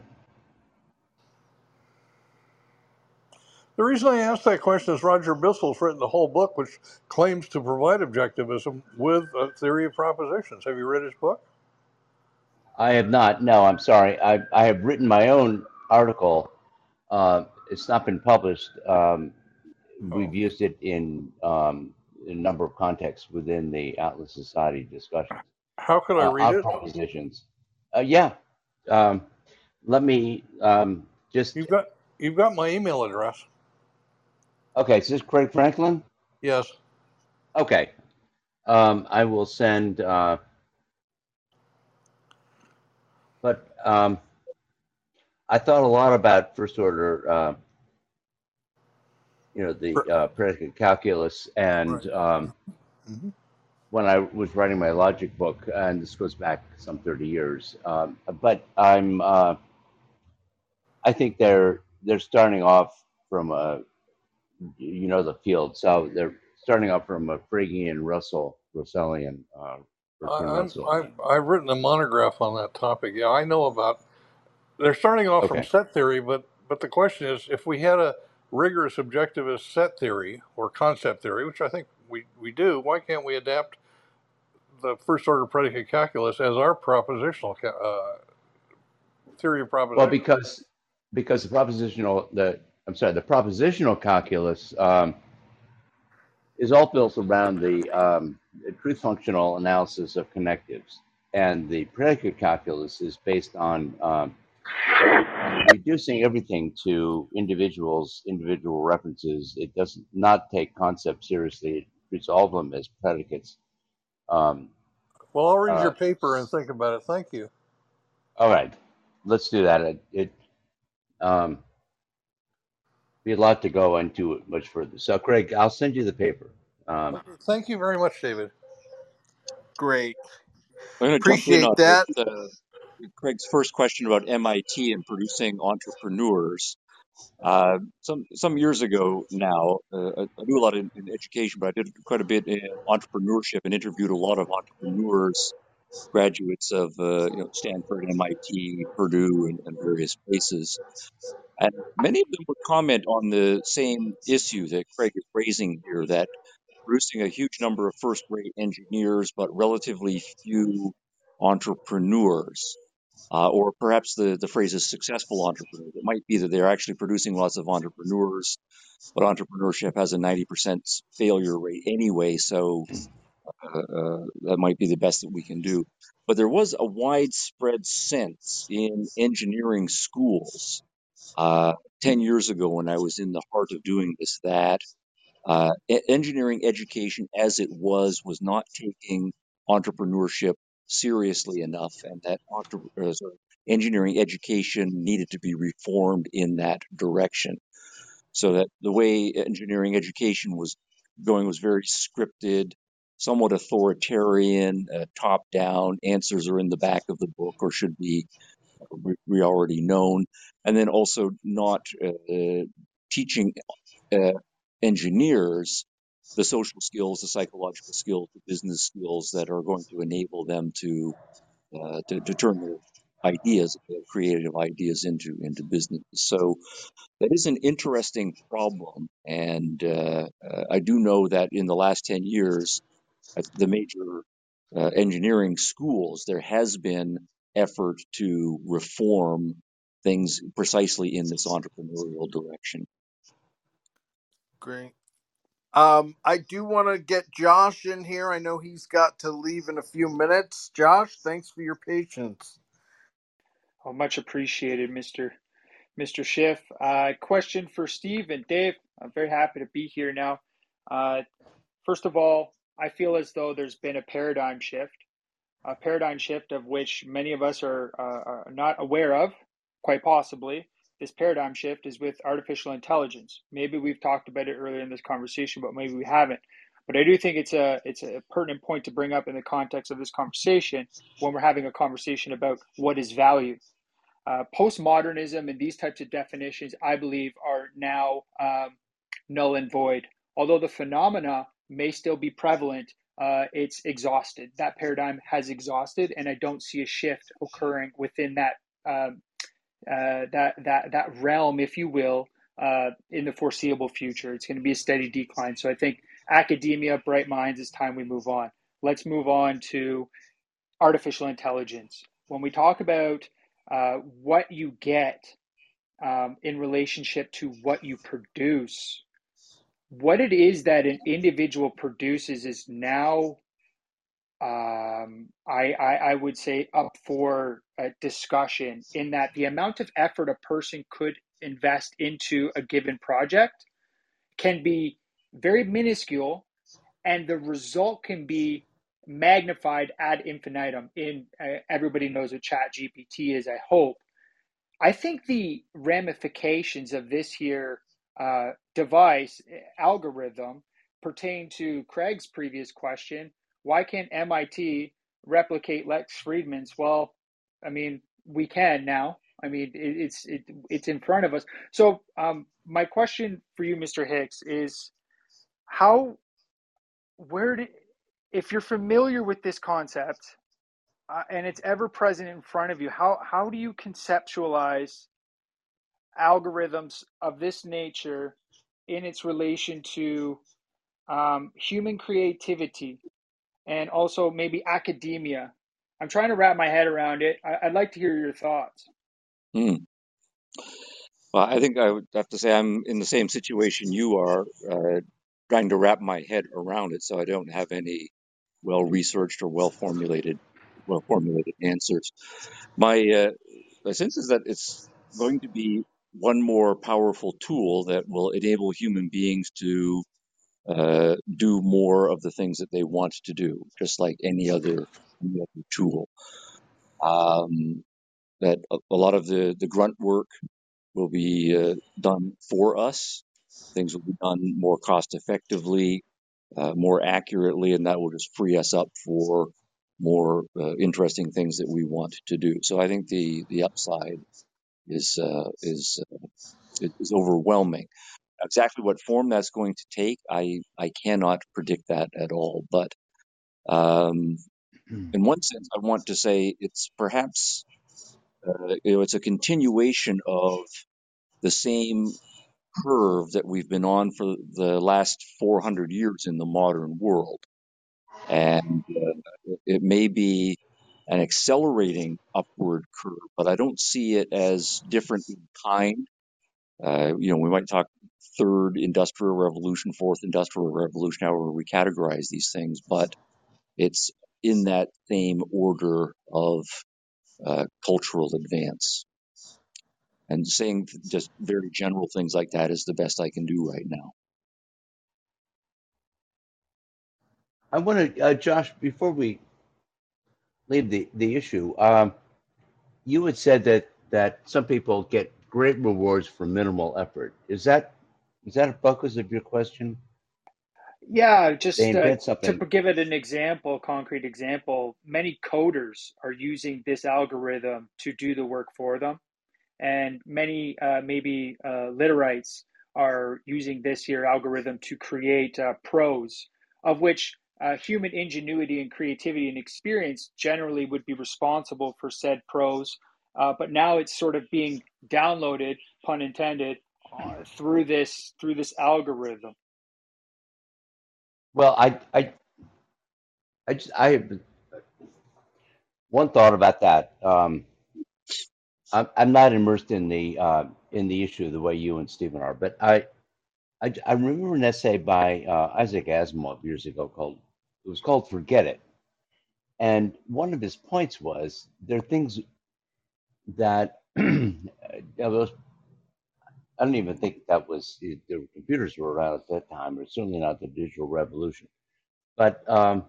The reason I asked that question is Roger Bissell's written the whole book, which claims to provide objectivism with a theory of propositions. Have you read his book? I have not. No, I'm sorry. I I have written my own article. Uh, it's not been published. Um, we've Oh. used it in, um, in a number of contexts within the Atlas Society discussions. How could I Uh, read our it? propositions. Uh, yeah. Um, let me um, just. You've got you've got my email address. Okay. Is this Craig Franklin? Yes. Okay. Um, I will send. Uh, but um, I thought a lot about first order. Uh, you know, the uh, predicate calculus, and Right. um, Mm-hmm. when I was writing my logic book, and this goes back some thirty years. Um, but I'm, uh, I think they're they're starting off from a, you know, the field. So they're starting off from a Phrygian Russell, Russellian, uh, Bertrand I'm, Russell. I've, I've written a monograph on that topic. Yeah, I know about. They're starting off from Okay. set theory, but but the question is, if we had a rigorous objectivist set theory or concept theory, which I think we, we do, why can't we adapt the first order predicate calculus as our propositional uh, theory of proposition? Well, because because the propositional the I'm sorry the propositional calculus um, is all built around the, um, the truth functional analysis of connectives, and the predicate calculus is based on um, reducing everything to individuals, individual references. It does not take concepts seriously. It treats all of them as predicates. Um, Well, I'll read uh, your paper and think about it. Thank you. all right, let's do that. It, it um, be a lot to go into it much further. So, Craig, I'll send you the paper. Um, Thank you very much, David. Great. I'm going to jump in Appreciate on that. this, uh, Craig's first question about M I T and producing entrepreneurs. Uh, some some years ago now, uh, I, I do a lot in, in education, but I did quite a bit in entrepreneurship and interviewed a lot of entrepreneurs, graduates of uh, you know Stanford, M I T, Purdue, and, and various places. And many of them would comment on the same issue that Craig is raising here, that producing a huge number of first-rate engineers, but relatively few entrepreneurs. Uh, or perhaps the, the phrase is successful entrepreneurs. It might be that they're actually producing lots of entrepreneurs, but entrepreneurship has a ninety percent failure rate anyway, so uh, uh, that might be the best that we can do. But there was a widespread sense in engineering schools uh, ten years ago when I was in the heart of doing this that uh, e- engineering education as it was was not taking entrepreneurship seriously enough, and that entre- uh, sorry, engineering education needed to be reformed in that direction. So that the way engineering education was going was very scripted, somewhat authoritarian, uh, top down. Answers are in the back of the book or should be we, we already known, and then also not uh, teaching uh, engineers the social skills, the psychological skills, the business skills that are going to enable them to uh, to, to turn their ideas, their creative ideas into into business. So that is an interesting problem, and uh, uh, I do know that in the last ten years, at the major uh, engineering schools, there has been effort to reform things precisely in this entrepreneurial direction. Great. Um, I do want to get Josh in here. I know he's got to leave in a few minutes. Josh, thanks for your patience. Oh, much appreciated, Mister Mister Schiff. Uh, question for Steve and Dave. I'm very happy to be here now. Uh, first of all, I feel as though there's been a paradigm shift, a paradigm shift of which many of us are, uh, are not aware of, quite possibly. This paradigm shift is with artificial intelligence. Maybe we've talked about it earlier in this conversation, but maybe we haven't. But I do think it's a it's a pertinent point to bring up in the context of this conversation when we're having a conversation about what is value. Uh, postmodernism and these types of definitions, I believe, are now um, null and void. Although the phenomena may still be prevalent, uh, it's exhausted. That paradigm has exhausted, and I don't see a shift occurring within that um, uh, that that that realm, if you will, uh, in the foreseeable future. It's going to be a steady decline. So I think academia, bright minds, it's time we move on. Let's move on to artificial intelligence. When we talk about uh, what you get um, in relationship to what you produce, what it is that an individual produces is now, um, I, I, I would say, up for a discussion, in that the amount of effort a person could invest into a given project can be very minuscule, and the result can be magnified ad infinitum. In uh, everybody knows what Chat G P T is, I hope. I think the ramifications of this here uh, device algorithm pertain to Craig's previous question. Why can't M I T replicate Lex Friedman's? Well, I mean, we can now. I mean, it, it's it, it's in front of us. So, um, my question for you, Mister Hicks, is how, where did, if you're familiar with this concept uh, and it's ever present in front of you, how how do you conceptualize algorithms of this nature in its relation to um, human creativity and also maybe academia? I'm trying to wrap my head around it. I, I'd like to hear your thoughts. Hmm. Well, I think I would have to say I'm in the same situation you are, uh, trying to wrap my head around it, so I don't have any well-researched or well-formulated, well-formulated answers. My, uh, my sense is that it's going to be one more powerful tool that will enable human beings to uh, do more of the things that they want to do, just like any other, any other tool. Um, that a, a lot of the, the grunt work will be uh, done for us. Things will be done more cost effectively, uh, more accurately, and that will just free us up for more uh, interesting things that we want to do. So I think the the upside is uh, is uh, is overwhelming. Exactly what form that's going to take, I I cannot predict that at all. But um, in one sense, I want to say it's perhaps uh, you know it's a continuation of the same curve that we've been on for the last four hundred years in the modern world, and uh, it may be an accelerating upward curve, but I don't see it as different in kind. Uh, you know, we might talk third industrial revolution, fourth industrial revolution, however we categorize these things, but it's in that same order of uh, cultural advance. And saying just very general things like that is the best I can do right now. I want to, uh, Josh, before we leave the, the issue, um, you had said that, that some people get great rewards for minimal effort. Is that is that a focus of your question? Yeah, They just uh, invent to something. give it an example, a concrete example, many coders are using this algorithm to do the work for them. And many uh, maybe uh, Literites are using this here algorithm to create uh, prose, of which uh, human ingenuity and creativity and experience generally would be responsible for said prose. Uh, but now it's sort of being downloaded, pun intended, uh, through this through this algorithm. Well, I I I just I have one thought about that. Um, I'm I'm not immersed in the uh, in the issue the way you and Stephen are, but I I, I remember an essay by uh, Isaac Asimov years ago called it was called "Forget It," and one of his points was there are things that that was, I don't even think that was the computers were around at that time, or certainly not the digital revolution. But um,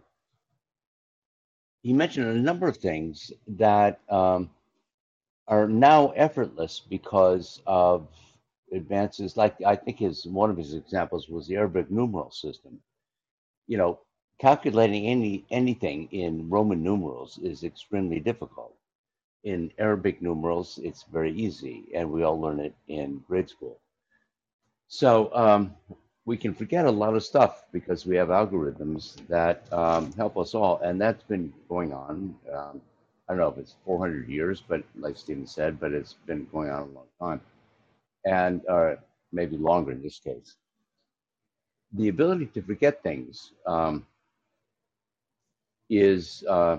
he mentioned a number of things that um, are now effortless because of advances. Like I think his one of his examples was the Arabic numeral system. You know, calculating any anything in Roman numerals is extremely difficult. In Arabic numerals, it's very easy, and we all learn it in grade school. So um, we can forget a lot of stuff because we have algorithms that um, help us all, and that's been going on. Um, I don't know if it's four hundred years, but like Stephen said, but it's been going on a long time, and uh, maybe longer in this case. The ability to forget things um, is uh,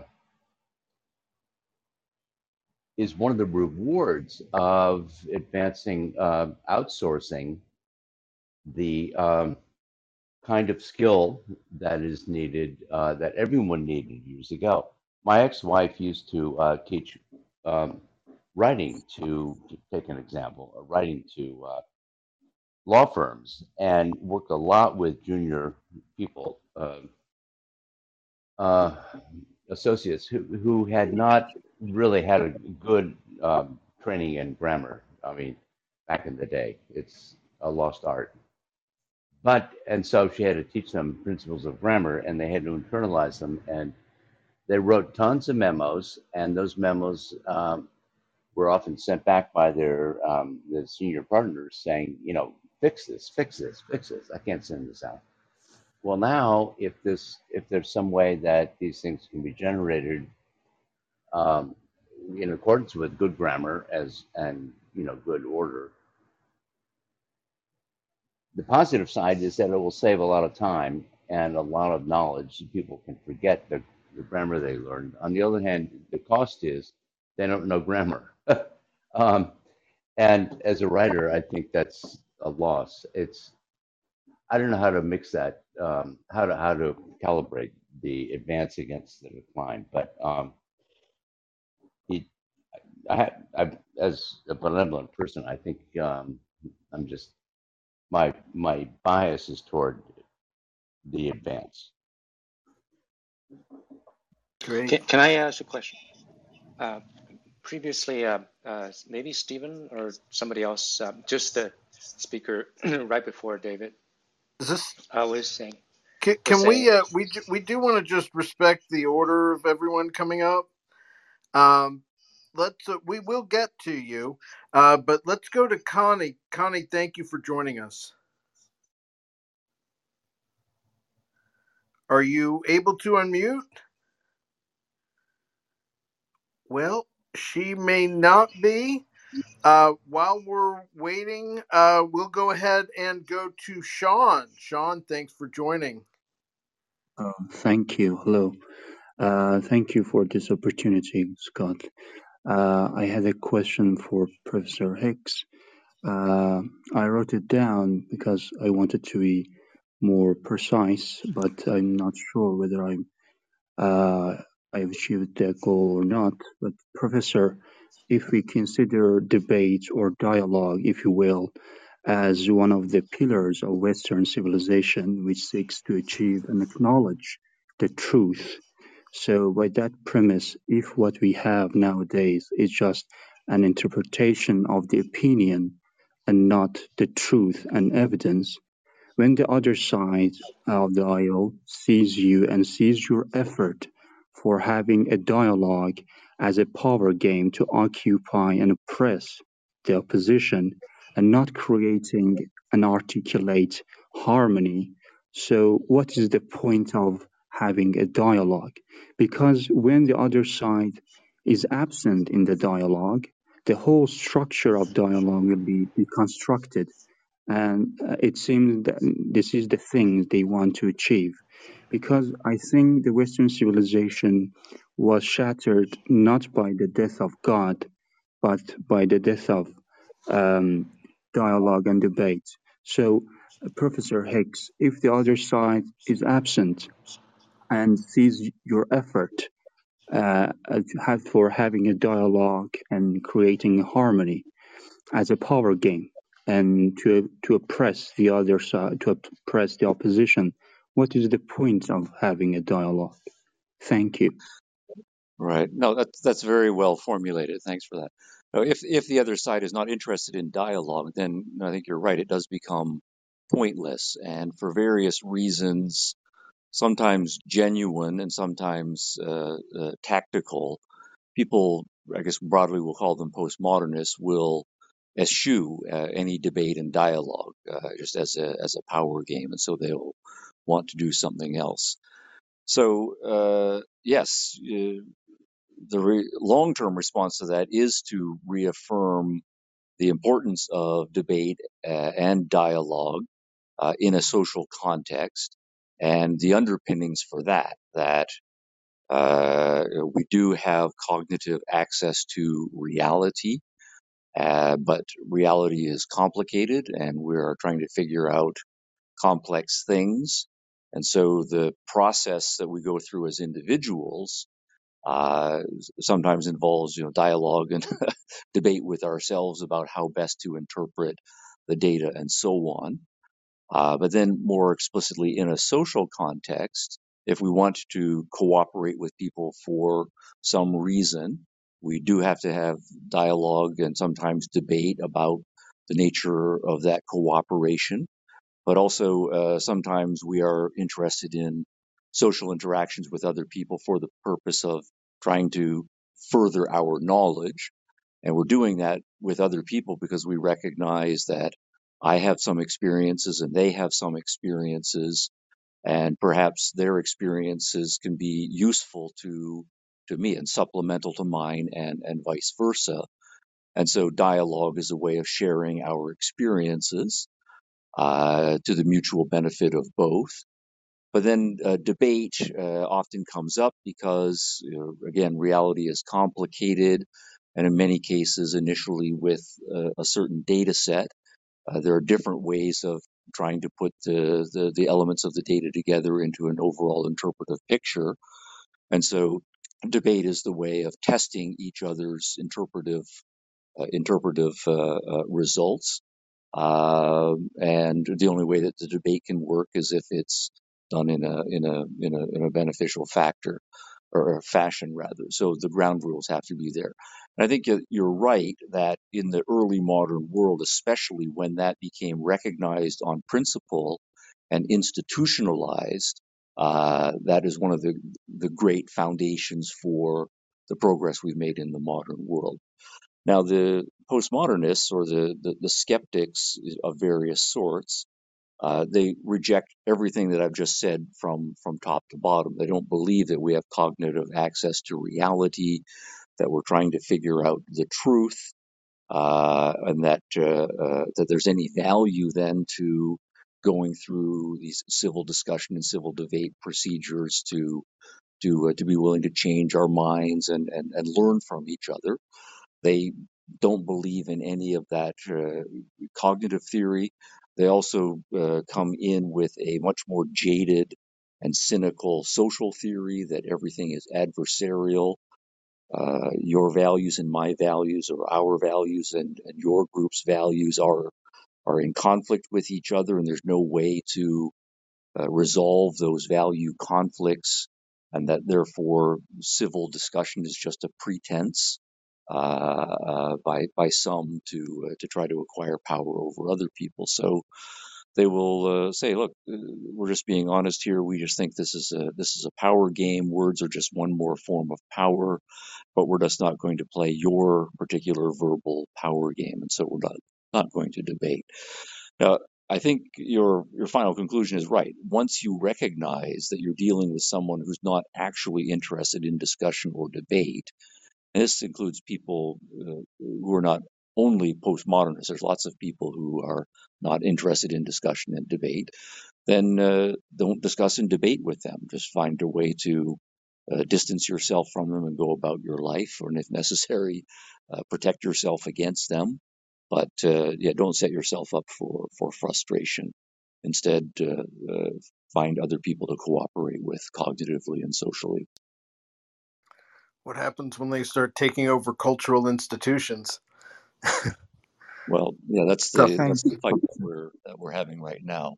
is one of the rewards of advancing uh, outsourcing the um, kind of skill that is needed, uh, that everyone needed years ago. My ex-wife used to uh, teach um, writing to, to take an example, uh, writing to uh, law firms, and worked a lot with junior people, uh, uh, associates who, who had not really had a good um, training in grammar. I mean, back in the day, it's a lost art. But, and so she had to teach them principles of grammar, and they had to internalize them. And they wrote tons of memos, and those memos um, were often sent back by their um, the senior partners saying, you know, fix this, fix this, fix this. I can't send this out. Well, now if this, if there's some way that these things can be generated um, in accordance with good grammar as and you know good order, the positive side is that it will save a lot of time and a lot of knowledge. People can forget the, the grammar they learned. On the other hand, the cost is they don't know grammar. um, and as a writer, I think that's a loss. It's I don't know how to mix that, um, how to how to calibrate the advance against the decline. But um, it, I, I, as a benevolent person, I think um, I'm just my my bias is toward the advance. Great. Can, can I ask a question? Uh, previously, uh, uh, maybe Stephen or somebody else, uh, just the speaker right before David, Is this? I was saying, Can, was can we? saying, Uh, we do, we do want to just respect the order of everyone coming up. Um, let's uh, we will get to you, uh, but let's go to Connie. Connie, thank you for joining us. Are you able to unmute? Well, she may not be. Uh, while we're waiting, uh, we'll go ahead and go to Sean. Sean, thanks for joining. Uh, thank you. Hello. Uh, thank you for this opportunity, Scott. Uh, I had a question for Professor Hicks. Uh, I wrote it down because I wanted to be more precise, but I'm not sure whether I'm uh, I've achieved that goal or not. But Professor, if we consider debate or dialogue, if you will, as one of the pillars of Western civilization, which seeks to achieve and acknowledge the truth. So, by that premise, if what we have nowadays is just an interpretation of the opinion and not the truth and evidence, when the other side of the aisle sees you and sees your effort for having a dialogue as a power game to occupy and oppress the opposition and not creating an articulate harmony, so what is the point of having a dialogue? Because when the other side is absent in the dialogue, the whole structure of dialogue will be deconstructed, and uh, it seems that this is the thing they want to achieve. Because I think the Western civilization was shattered not by the death of God, but by the death of um, dialogue and debate. So, uh, Professor Hicks, if the other side is absent and sees your effort uh, have for having a dialogue and creating harmony as a power game and to to oppress the other side, to oppress the opposition, what is the point of having a dialogue? Thank you. Right. No, that's that's very well formulated. Thanks for that. Now, if if the other side is not interested in dialogue, then I think you're right. It does become pointless, and for various reasons, sometimes genuine and sometimes uh, uh, tactical. People, I guess broadly we'll call them postmodernists, will eschew uh, any debate and dialogue uh, just as a as a power game, and so they'll want to do something else. So uh, yes, uh, the re- long-term response to that is to reaffirm the importance of debate uh, and dialogue uh, in a social context, and the underpinnings for that, that uh, we do have cognitive access to reality, uh, but reality is complicated, and we're trying to figure out complex things. And so the process that we go through as individuals uh, sometimes involves, you know, dialogue and debate with ourselves about how best to interpret the data and so on. Uh, but then more explicitly in a social context, if we want to cooperate with people for some reason, we do have to have dialogue and sometimes debate about the nature of that cooperation. But also, uh, sometimes we are interested in social interactions with other people for the purpose of trying to further our knowledge. And we're doing that with other people because we recognize that I have some experiences and they have some experiences, and perhaps their experiences can be useful to to me and supplemental to mine, and and vice versa. And so dialogue is a way of sharing our experiences uh, to the mutual benefit of both. But then uh, debate uh, often comes up because, you know, again, reality is complicated, and in many cases, initially with uh, a certain data set, uh, there are different ways of trying to put the, the the elements of the data together into an overall interpretive picture. And so, debate is the way of testing each other's interpretive uh, interpretive uh, uh, results. Um, and the only way that the debate can work is if it's done in a in a in a in a beneficial factor or a fashion rather. So the ground rules have to be there. And I think you're right that in the early modern world, especially when that became recognized on principle and institutionalized, uh, that is one of the the great foundations for the progress we've made in the modern world. Now, the postmodernists or the, the, the skeptics of various sorts, uh, they reject everything that I've just said from, from top to bottom. They don't believe that we have cognitive access to reality, that we're trying to figure out the truth, uh, and that uh, uh, that there's any value then to going through these civil discussion and civil debate procedures to to uh, to be willing to change our minds and, and and learn from each other. They don't believe in any of that uh, cognitive theory. They also uh, come in with a much more jaded and cynical social theory that everything is adversarial. Uh, your values and my values, or our values and, and your group's values, are are in conflict with each other, and there's no way to uh, resolve those value conflicts, and that therefore civil discussion is just a pretense uh, uh, by by some to uh, to try to acquire power over other people. So they will uh, say, "Look, uh, we're just being honest here. We just think this is a this is a power game. Words are just one more form of power, but we're just not going to play your particular verbal power game, and so we're not not going to debate." Now, I think your your final conclusion is right. Once you recognize that you're dealing with someone who's not actually interested in discussion or debate, and this includes people uh, who are not only postmodernists, there's lots of people who are not interested in discussion and debate, then uh, don't discuss and debate with them. Just find a way to uh, distance yourself from them and go about your life, or if necessary, uh, protect yourself against them. But uh, yeah, don't set yourself up for, for frustration. Instead, uh, uh, find other people to cooperate with cognitively and socially. What happens when they start taking over cultural institutions? Well, yeah, that's So the Thank that's the you. fight that we're that we're having right now.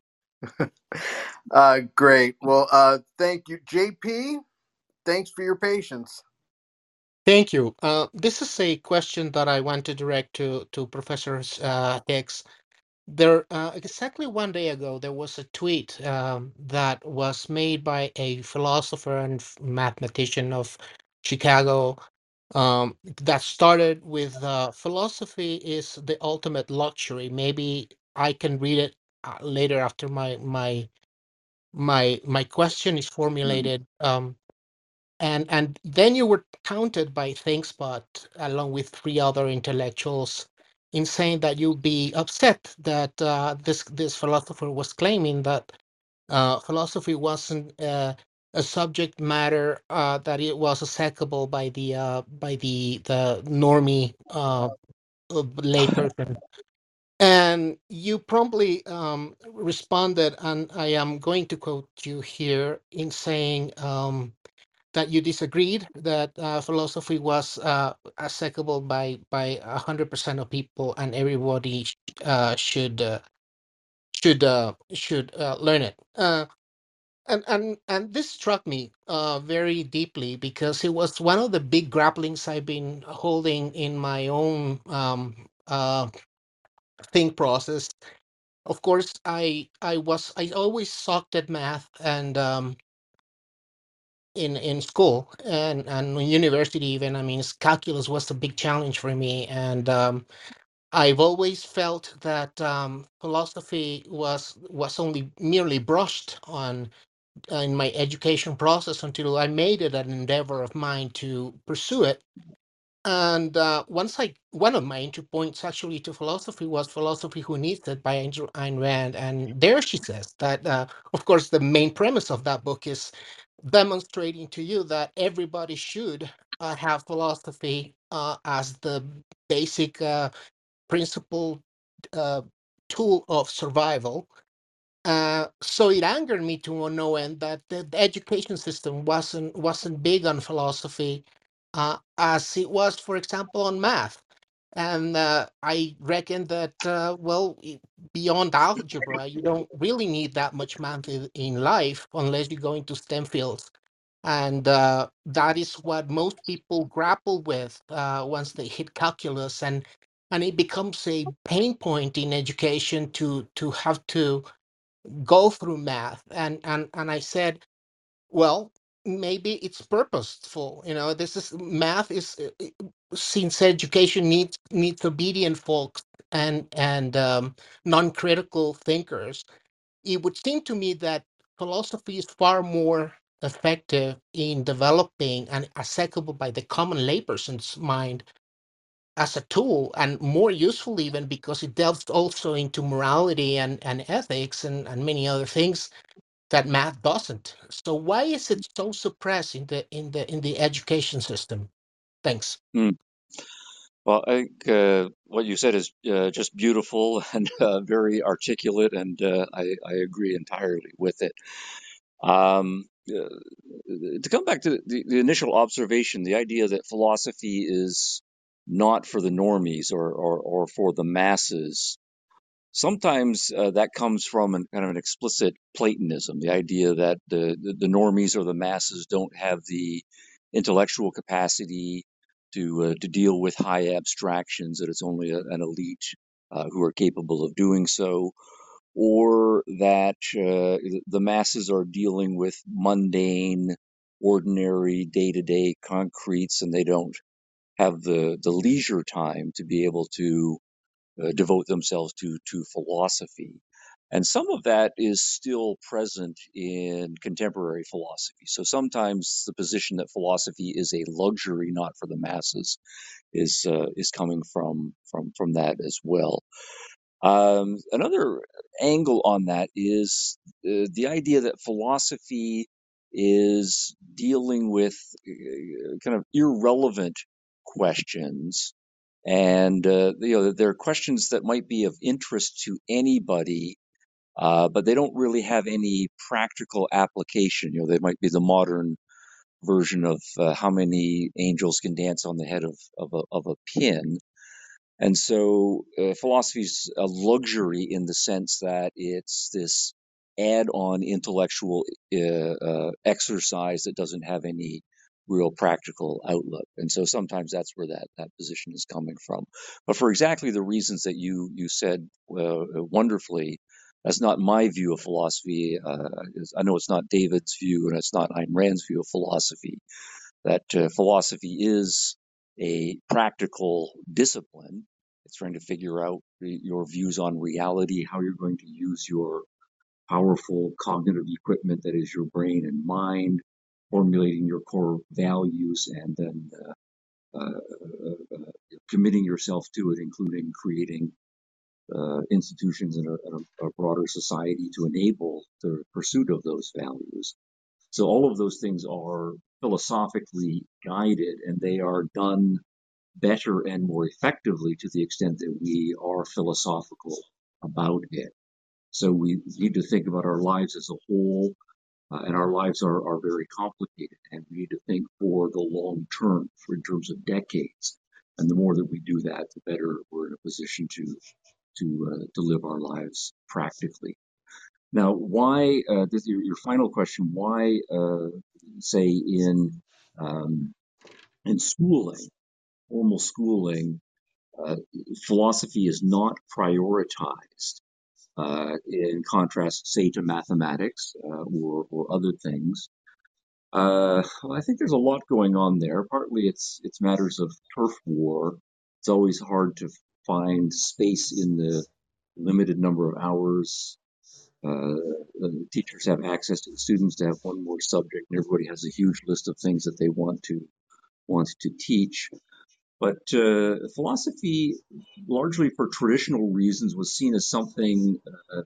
uh, great. Well, uh, thank you, J P. Thanks for your patience. Thank you. Uh, this is a question that I want to direct to to Professor uh, Hicks. There, uh, exactly one day ago, there was a tweet um, that was made by a philosopher and f- mathematician of Chicago um, that started with uh, "Philosophy is the ultimate luxury." Maybe I can read it uh, later after my my my my question is formulated. Um, and and then you were counted by ThinkSpot along with three other intellectuals in saying that you'd be upset that uh, this this philosopher was claiming that uh, philosophy wasn't uh, a subject matter uh, that it was accessible by the uh, by the the normie uh, uh, layperson. And you promptly um, responded, and I am going to quote you here in saying. Um, that you disagreed that uh, philosophy was uh, accessible by by a hundred percent of people and everybody sh- uh, should uh, should uh, should uh, learn it. Uh, and and and this struck me uh, very deeply because it was one of the big grapplings I've been holding in my own um, uh, think process. Of course, I I was I always sucked at math and. Um, in in school and and in university even. I mean, s- calculus was a big challenge for me, and um, I've always felt that um, philosophy was was only merely brushed on uh, in my education process until I made it an endeavor of mine to pursue it. And uh, once I, one of my entry points actually to philosophy was Philosophy Who Needs It by Angel Ayn Rand. And there she says that, uh, of course, the main premise of that book is demonstrating to you that everybody should uh, have philosophy uh, as the basic uh, principle uh, tool of survival. Uh, so it angered me to no end that the, the education system wasn't wasn't big on philosophy uh, as it was, for example, on math. And uh, I reckon that uh, well, i- beyond algebra, you don't really need that much math in, in life unless you go into STEM fields, and uh, that is what most people grapple with uh, once they hit calculus, and and it becomes a pain point in education to to have to go through math. And and and I said, well, maybe it's purposeful. You know, this is math is uh, uh, since education needs needs obedient folks and and um, non-critical thinkers. It would seem to me that philosophy is far more effective in developing and acceptable by the common layperson's mind as a tool, and more useful even because it delves also into morality and, and ethics and, and many other things that math doesn't. So why is it so suppressed in the in the in the education system? Thanks. Hmm. Well, I think uh, what you said is uh, just beautiful and uh, very articulate, and uh, I, I agree entirely with it. Um, uh, to come back to the, the initial observation, the idea that philosophy is not for the normies or, or, or for the masses, sometimes uh, that comes from an, kind of an explicit Platonism, the idea that the, the, the normies or the masses don't have the intellectual capacity to uh, to deal with high abstractions, that it's only a, an elite uh, who are capable of doing so, or that uh, the masses are dealing with mundane, ordinary, day-to-day concretes, and they don't have the, the leisure time to be able to uh, devote themselves to to philosophy. And some of that is still present in contemporary philosophy. So sometimes the position that philosophy is a luxury, not for the masses, is uh, is coming from from from that as well. Um, another angle on that is uh, the idea that philosophy is dealing with uh, kind of irrelevant questions, and uh, you know there are questions that might be of interest to anybody, uh, but they don't really have any practical application. You know, they might be the modern version of uh, how many angels can dance on the head of of a, of a pin. And so uh, philosophy is a luxury in the sense that it's this add-on intellectual uh, uh, exercise that doesn't have any real practical outlook. And so sometimes that's where that, that position is coming from. But for exactly the reasons that you, you said uh, wonderfully, that's not my view of philosophy. Uh, I know it's not David's view, and it's not Ayn Rand's view of philosophy, that uh, philosophy is a practical discipline. It's trying to figure out your views on reality, how you're going to use your powerful cognitive equipment that is your brain and mind, formulating your core values, and then uh, uh, uh, uh, committing yourself to it, including creating uh, institutions and a, a broader society to enable the pursuit of those values. So all of those things are philosophically guided, and they are done better and more effectively to the extent that we are philosophical about it. So we need to think about our lives as a whole, uh, and our lives are, are very complicated, and we need to think for the long term, for in terms of decades. And the more that we do that, the better we're in a position to to uh, to live our lives practically. Now, why, uh, this, your, your final question, why, uh, say, in, um, in schooling, formal schooling, uh, philosophy is not prioritized, uh, in contrast, say, to mathematics uh, or, or other things? Uh, well, I think there's a lot going on there. Partly it's, it's matters of turf war. It's always hard to find space in the limited number of hours. Uh, the teachers have access to the students to have one more subject, and everybody has a huge list of things that they want to want to teach. But uh, philosophy, largely for traditional reasons, was seen as something uh,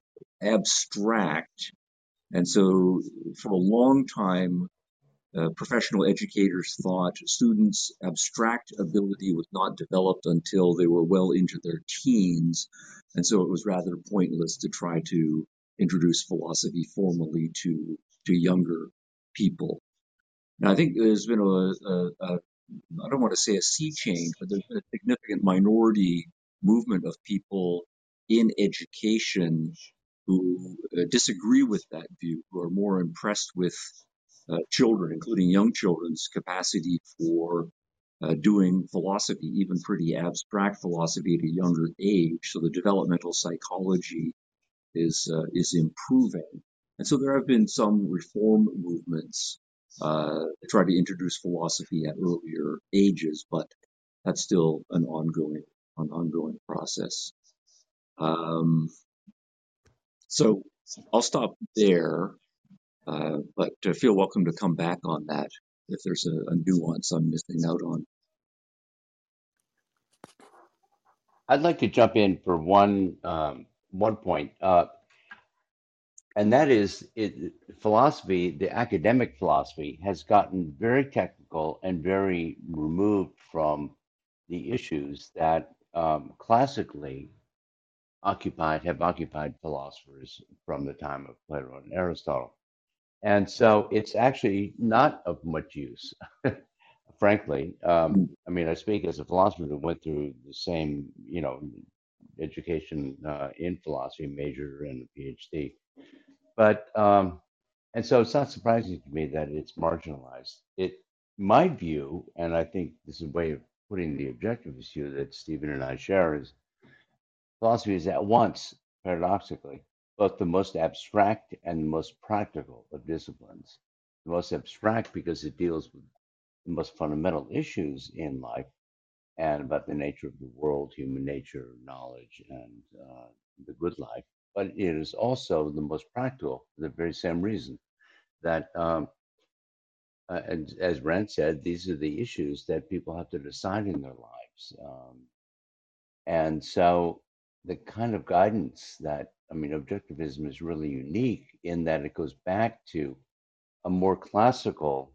abstract, and so for a long time, uh, professional educators thought students' abstract ability was not developed until they were well into their teens, and so it was rather pointless to try to introduce philosophy formally to to younger people. Now, I think there's been a, a, a I don't want to say a sea change, but there's been a significant minority movement of people in education who uh, disagree with that view, who are more impressed with uh, children, including young children's capacity for uh, doing philosophy, even pretty abstract philosophy at a younger age. So the developmental psychology is uh, is improving, and so there have been some reform movements uh, try to introduce philosophy at earlier ages, but that's still an ongoing, an ongoing process. Um, so I'll stop there, uh, but uh, feel welcome to come back on that if there's a, a nuance I'm missing out on. I'd like to jump in for one um, one point, uh, and that is it, philosophy. The academic philosophy has gotten very technical and very removed from the issues that um, classically occupied have occupied philosophers from the time of Plato and Aristotle. And so it's actually not of much use, frankly. Um, I mean, I speak as a philosopher who went through the same, you know, education uh, in philosophy, major and a PhD. But um, and so it's not surprising to me that it's marginalized. It, my view, and I think this is a way of putting the objectivist view that Stephen and I share, is philosophy is at once, paradoxically, both the most abstract and the most practical of disciplines. The most abstract because it deals with the most fundamental issues in life and about the nature of the world, human nature, knowledge, and uh, the good life. But it is also the most practical for the very same reason that, um, uh, and as Rand said, these are the issues that people have to decide in their lives. Um, and so the kind of guidance that, I mean, objectivism is really unique in that it goes back to a more classical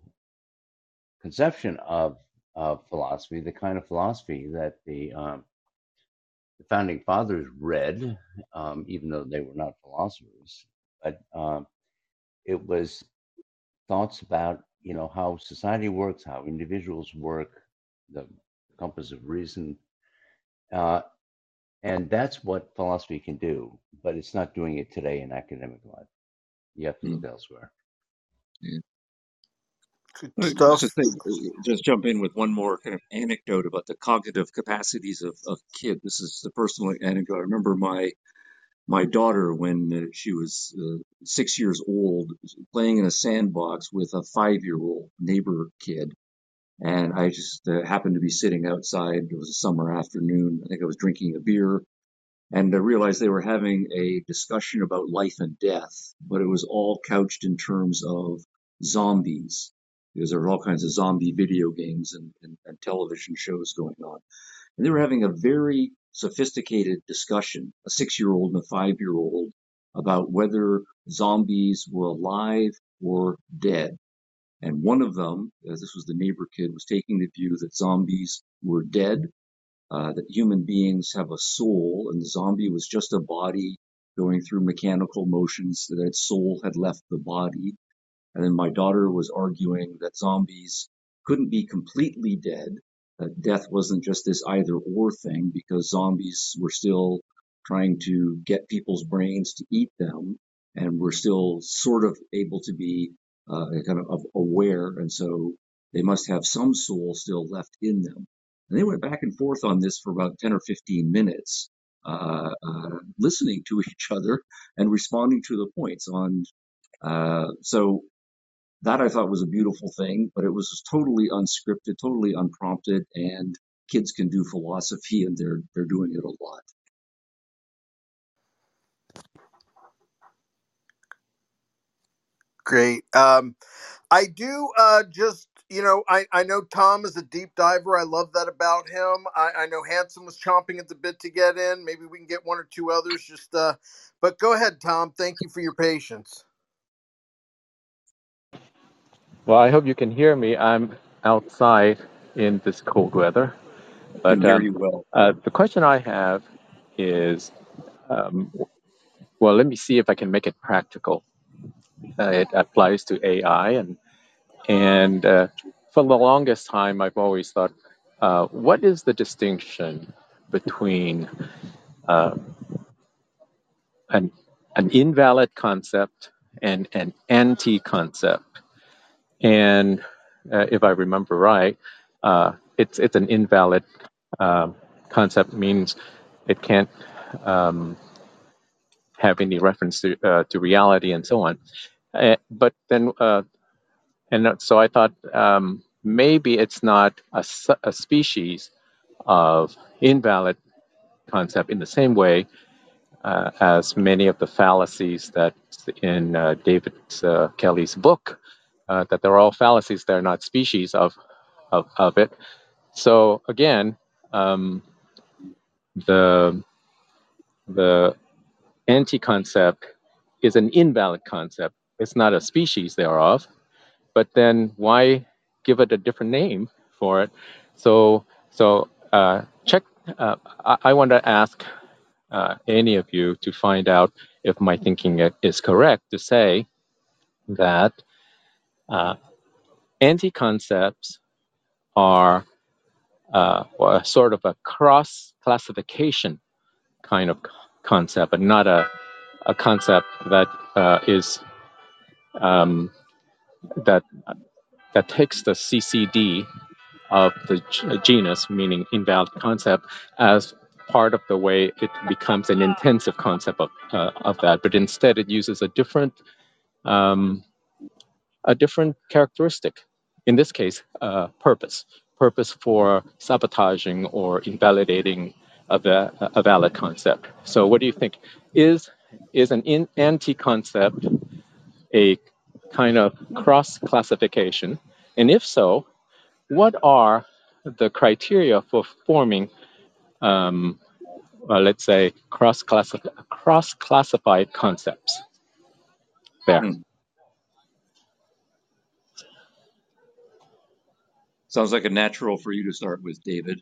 conception of, of philosophy, the kind of philosophy that the, um, the founding fathers read, um, even though they were not philosophers. But um, it was thoughts about, you know, how society works, how individuals work, the compass of reason. Uh, And that's what philosophy can do, but it's not doing it today in academic life. You have to look elsewhere. Yeah. Good Uh, stuff. Just, say, just jump in with one more kind of anecdote about the cognitive capacities of, of kids. This is the personal anecdote. I remember my my daughter when uh, she was uh, six years old, playing in a sandbox with a five-year-old neighbor kid, and I just uh, happened to be sitting outside. It was a summer afternoon. I think I was drinking a beer, and I realized they were having a discussion about life and death, but it was all couched in terms of zombies, because there were all kinds of zombie video games and, and, and television shows going on. And they were having a very sophisticated discussion, a six-year-old and a five-year-old, about whether zombies were alive or dead. And one of them, as this was the neighbor kid, was taking the view that zombies were dead, uh, that human beings have a soul, and the zombie was just a body going through mechanical motions, that its soul had left the body. And then my daughter was arguing that zombies couldn't be completely dead, that death wasn't just this either or thing, because zombies were still trying to get people's brains to eat them, and were still sort of able to be uh, kind of aware, and so they must have some soul still left in them. And they went back and forth on this for about ten or fifteen minutes, uh, uh, listening to each other and responding to the points on. Uh, so that I thought was a beautiful thing, but it was totally unscripted, totally unprompted, and kids can do philosophy, and they're they're doing it a lot. Great. Um, I do uh, just, you know, I, I know Tom is a deep diver. I love that about him. I, I know Hanson was chomping at the bit to get in. Maybe we can get one or two others. Just, uh, but go ahead, Tom. Thank you for your patience. Well, I hope you can hear me. I'm outside in this cold weather. Can But hear um, you well. uh, the question I have is, um, well, let me see if I can make it practical. Uh, it applies to A I, and and uh, for the longest time, I've always thought, uh, what is the distinction between uh, an an invalid concept and an anti-concept? And uh, if I remember right, uh, it's it's an invalid um, concept, means it can't um, have any reference to uh, to reality and so on. Uh, but then uh, and so I thought um, maybe it's not a, s- a species of invalid concept in the same way uh, as many of the fallacies that's in uh, David uh, Kelly's book, uh, that they're all fallacies, they're not species of, of, of it. So again, um, the, the anti-concept is an invalid concept. It's not a species thereof, but then why give it a different name for it? So, so uh, check, uh, I, I want to ask uh, any of you to find out if my thinking is correct to say that uh, anti-concepts are uh, a sort of a cross-classification kind of concept, but not a, a concept that uh, is um, that that takes the C C D of the g- genus, meaning invalid concept, as part of the way it becomes an intensive concept of uh, of that, but instead it uses a different um, a different characteristic. In this case, uh, purpose, purpose for sabotaging or invalidating a, va- a valid concept. So, what do you think? Is is an in, anti-concept a kind of cross classification? And if so, what are the criteria for forming, um, uh, let's say, cross cross classified concepts? There. Hmm. Sounds like a natural for you to start with, David.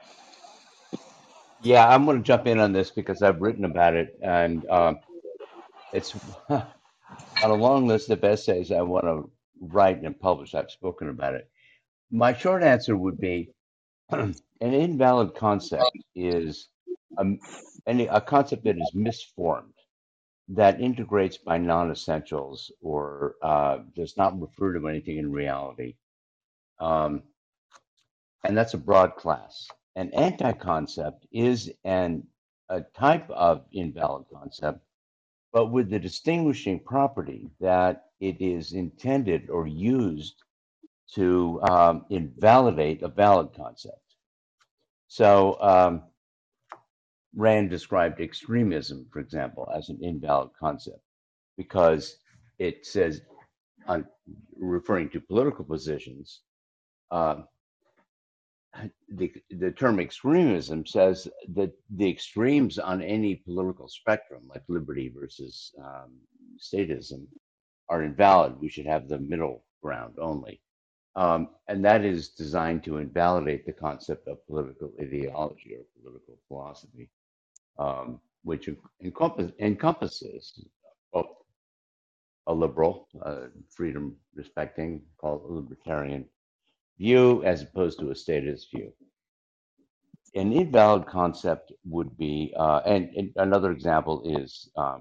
Yeah, I'm going to jump in on this because I've written about it, and um, it's on a long list of essays I want to write and publish. I've spoken about it. My short answer would be an invalid concept is a, any, a concept that is misformed, that integrates by non-essentials or uh, does not refer to anything in reality. Um, and that's a broad class. An anti-concept is an, a type of invalid concept, but with the distinguishing property that it is intended or used to um, invalidate a valid concept. So um, Rand described extremism, for example, as an invalid concept because it says, on referring to political positions, uh, the, the term extremism says that the extremes on any political spectrum, like liberty versus um, statism, are invalid. We should have the middle ground only. Um, and that is designed to invalidate the concept of political ideology or political philosophy, um, which encompass, encompasses well, a liberal, uh, freedom respecting, called a libertarian view, as opposed to a statist view. An invalid concept would be, uh, and, and another example is um,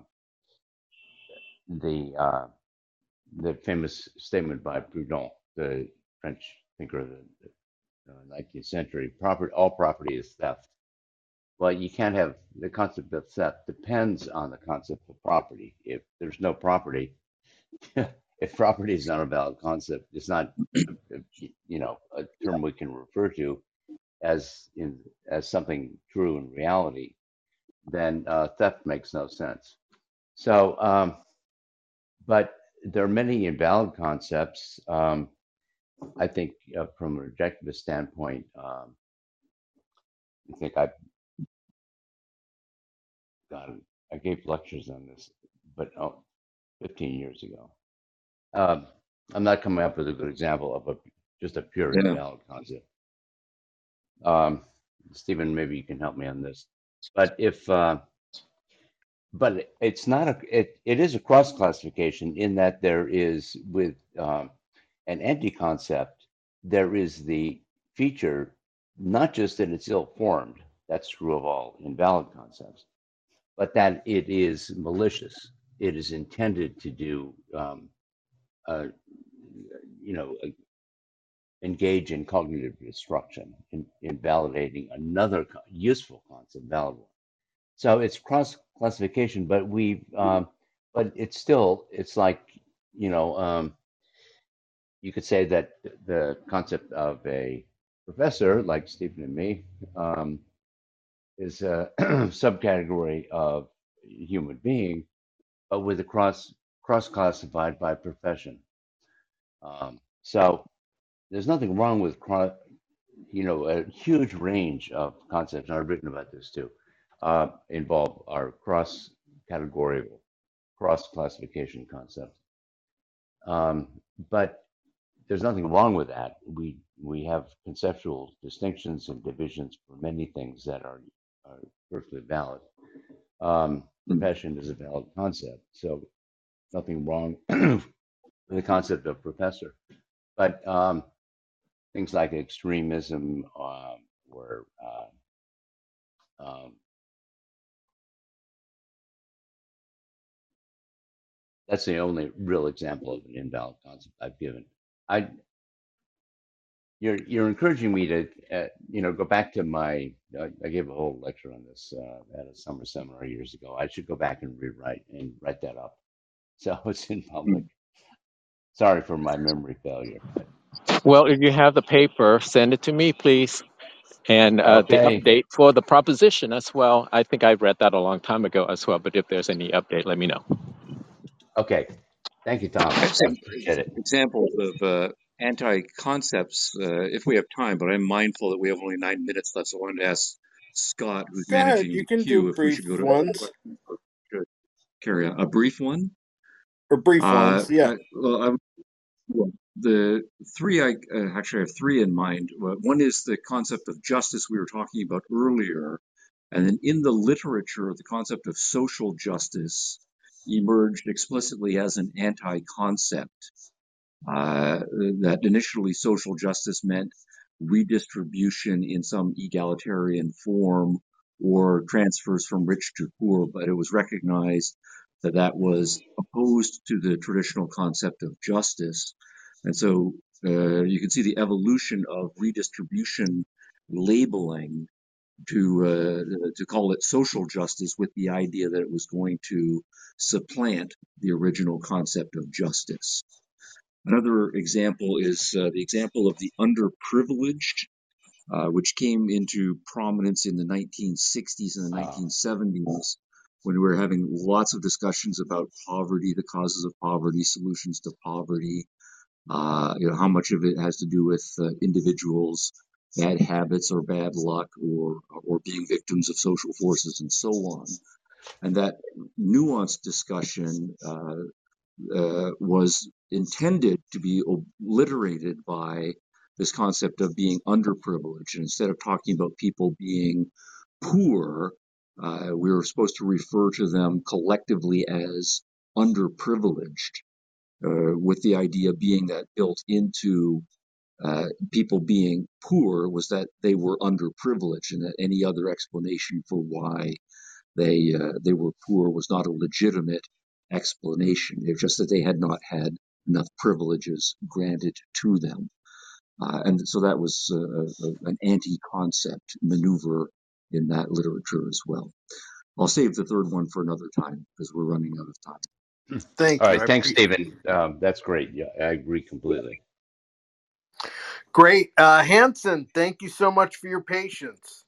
the uh, the famous statement by Proudhon, the French thinker of the uh, nineteenth century: "Property, all property is theft." Well, you can't have the concept of theft depends on the concept of property. If there's no property, if property is not a valid concept, it's not, you know, a term we can refer to as in as something true in reality, then uh, theft makes no sense. So, um, but there are many invalid concepts. Um, I think uh, from a rejectivist standpoint, um, I think I got I gave lectures on this, but oh, fifteen years ago. Um, I'm not coming up with a good example of a just a pure Yeah. invalid concept. Um, Stephen, maybe you can help me on this. But if uh, but it's not a it, it is a cross classification in that there is with um, an anti-concept there is the feature not just that it's ill-formed, that's true of all invalid concepts, but that it is malicious, it is intended to do um, uh, you know uh, engage in cognitive destruction in invalidating another co- useful concept, valid one. So it's cross classification, but we, um, but it's still, it's like, you know, um, you could say that the concept of a professor like Stephen and me um, is a subcategory of human being, but with a cross cross classified by profession. Um, so there's nothing wrong with cro- you know a huge range of concepts, and I've written about this too. Uh, involve our cross categorical, cross classification concepts. Um, but there's nothing wrong with that. We we have conceptual distinctions and divisions for many things that are are perfectly valid. Um, profession is a valid concept, so nothing wrong with the concept of professor. But um, things like extremism um, or uh, um, that's the only real example of an invalid concept I've given. I you're you're encouraging me to uh, you know go back to my uh, I gave a whole lecture on this uh, at a summer seminar years ago. I should go back and rewrite and write that up so it's in public. Sorry for my memory failure. But Well, if you have the paper, send it to me, please. And uh, the okay, update for the proposition as well. I think I read that a long time ago as well, but if there's any update, let me know. okay. Thank you, Tom. I have I some appreciate it. examples of uh, anti-concepts uh, if we have time, but I'm mindful that we have only nine minutes left, so I wanted to ask Scott, who's Go ahead. managing You the can do queue, if we should brief go to other ones questions or should carry on. A brief one? or brief Uh, ones. Yeah. I, well, I, well, the three, I uh, actually have three in mind. Well, one is the concept of justice we were talking about earlier. And then in the literature, the concept of social justice emerged explicitly as an anti-concept. Uh, that initially social justice meant redistribution in some egalitarian form or transfers from rich to poor, but it was recognized that that was opposed to the traditional concept of justice. And so uh, you can see the evolution of redistribution labeling to uh, to call it social justice with the idea that it was going to supplant the original concept of justice. Another example is uh, the example of the underprivileged, uh, which came into prominence in the nineteen sixties and the Uh, nineteen seventies when we were having lots of discussions about poverty, the causes of poverty, solutions to poverty, uh, you know, how much of it has to do with uh, individuals' bad habits or bad luck or, or being victims of social forces and so on. And that nuanced discussion uh, uh, was intended to be obliterated by this concept of being underprivileged. And instead of talking about people being poor, uh, we were supposed to refer to them collectively as underprivileged, uh, with the idea being that built into uh, people being poor was that they were underprivileged, and that any other explanation for why they uh, they were poor was not a legitimate explanation. It was just that they had not had enough privileges granted to them, uh, and so that was uh, a, an anti-concept maneuver in that literature as well. I'll save the third one for another time because we're running out of time. Thank all you. right, I thanks, appreciate. Stephen. Um, that's great. Yeah, I agree completely. Great, uh, Hanson. Thank you so much for your patience.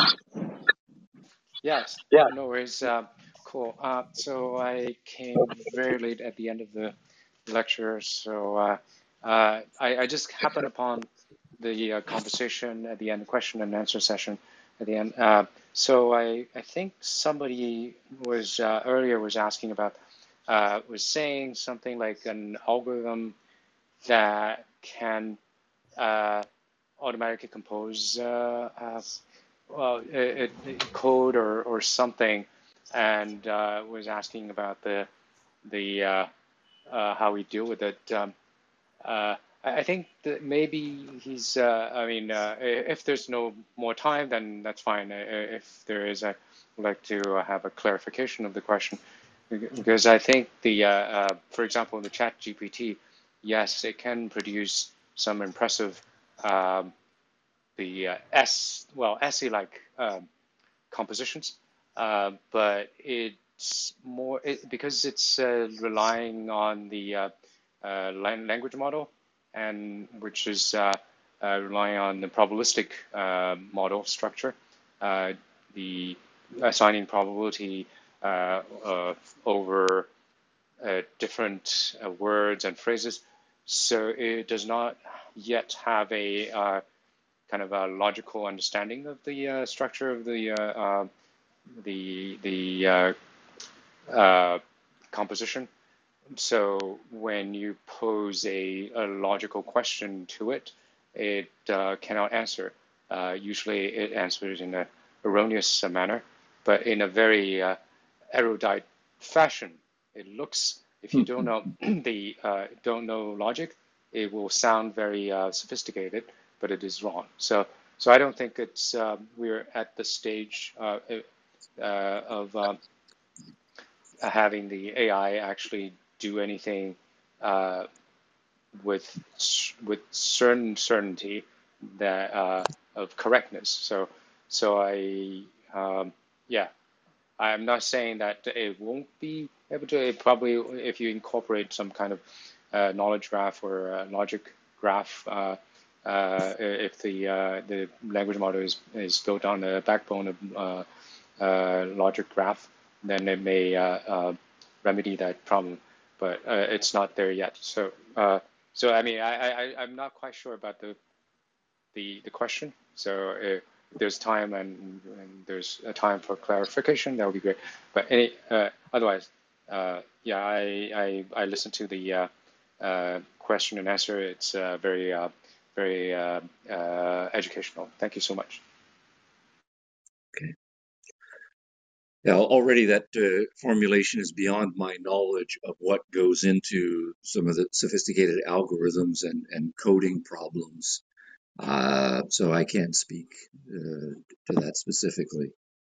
Yes, Yeah. no worries. Uh, cool. Uh, so I came very late at the end of the lecture, so uh, uh, I, I just happened upon the uh, conversation at the end, question and answer session at the end. Uh, so I, I think somebody was uh, earlier was asking about, uh, was saying something like an algorithm that can uh, automatically compose uh, uh, well, it, it, code or, or something, and uh, was asking about the the uh, uh, how we deal with it. Um, uh, I I think that maybe he's. Uh, I mean, uh, if there's no more time, then that's fine. Uh, If there is, I would like to have a clarification of the question, because I think the, uh, uh, for example, in the Chat G P T, yes, it can produce some impressive, um, the uh, S, well, essay-like um, compositions, uh, but it's more it, because it's uh, relying on the uh, uh, language model, and which is uh, uh, relying on the probabilistic uh, model structure, uh, the assigning probability uh, uh, over uh, different uh, words and phrases. So it does not yet have a uh, kind of a logical understanding of the uh, structure of the uh, uh, the the uh, uh, composition. So when you pose a, a logical question to it, it uh, cannot answer. Uh, usually it answers in an erroneous manner, but in a very uh, erudite fashion. It looks, if you don't know the uh, don't know logic, it will sound very uh, sophisticated, but it is wrong. So so I don't think it's um, we're at the stage uh, uh, of um, having the A I actually do anything uh, with with certain certainty that uh, of correctness. So so I um, yeah, I'm not saying that it won't be able to. It probably, if you incorporate some kind of uh, knowledge graph or uh, logic graph, uh, uh, if the uh, the language model is, is built on the backbone of uh, uh, logic graph, then it may uh, uh, remedy that problem. But uh, it's not there yet. So uh, so I mean, I, I I'm not quite sure about the the the question. So if there's time and, and there's a time for clarification, that would be great. But any uh, otherwise, uh, yeah, I I I listened to the uh, uh, question and answer. It's uh, very uh, very uh, uh, educational. Thank you so much. Okay. Yeah, already that uh, formulation is beyond my knowledge of what goes into some of the sophisticated algorithms and, and coding problems. Uh, so I can't speak uh, to that specifically.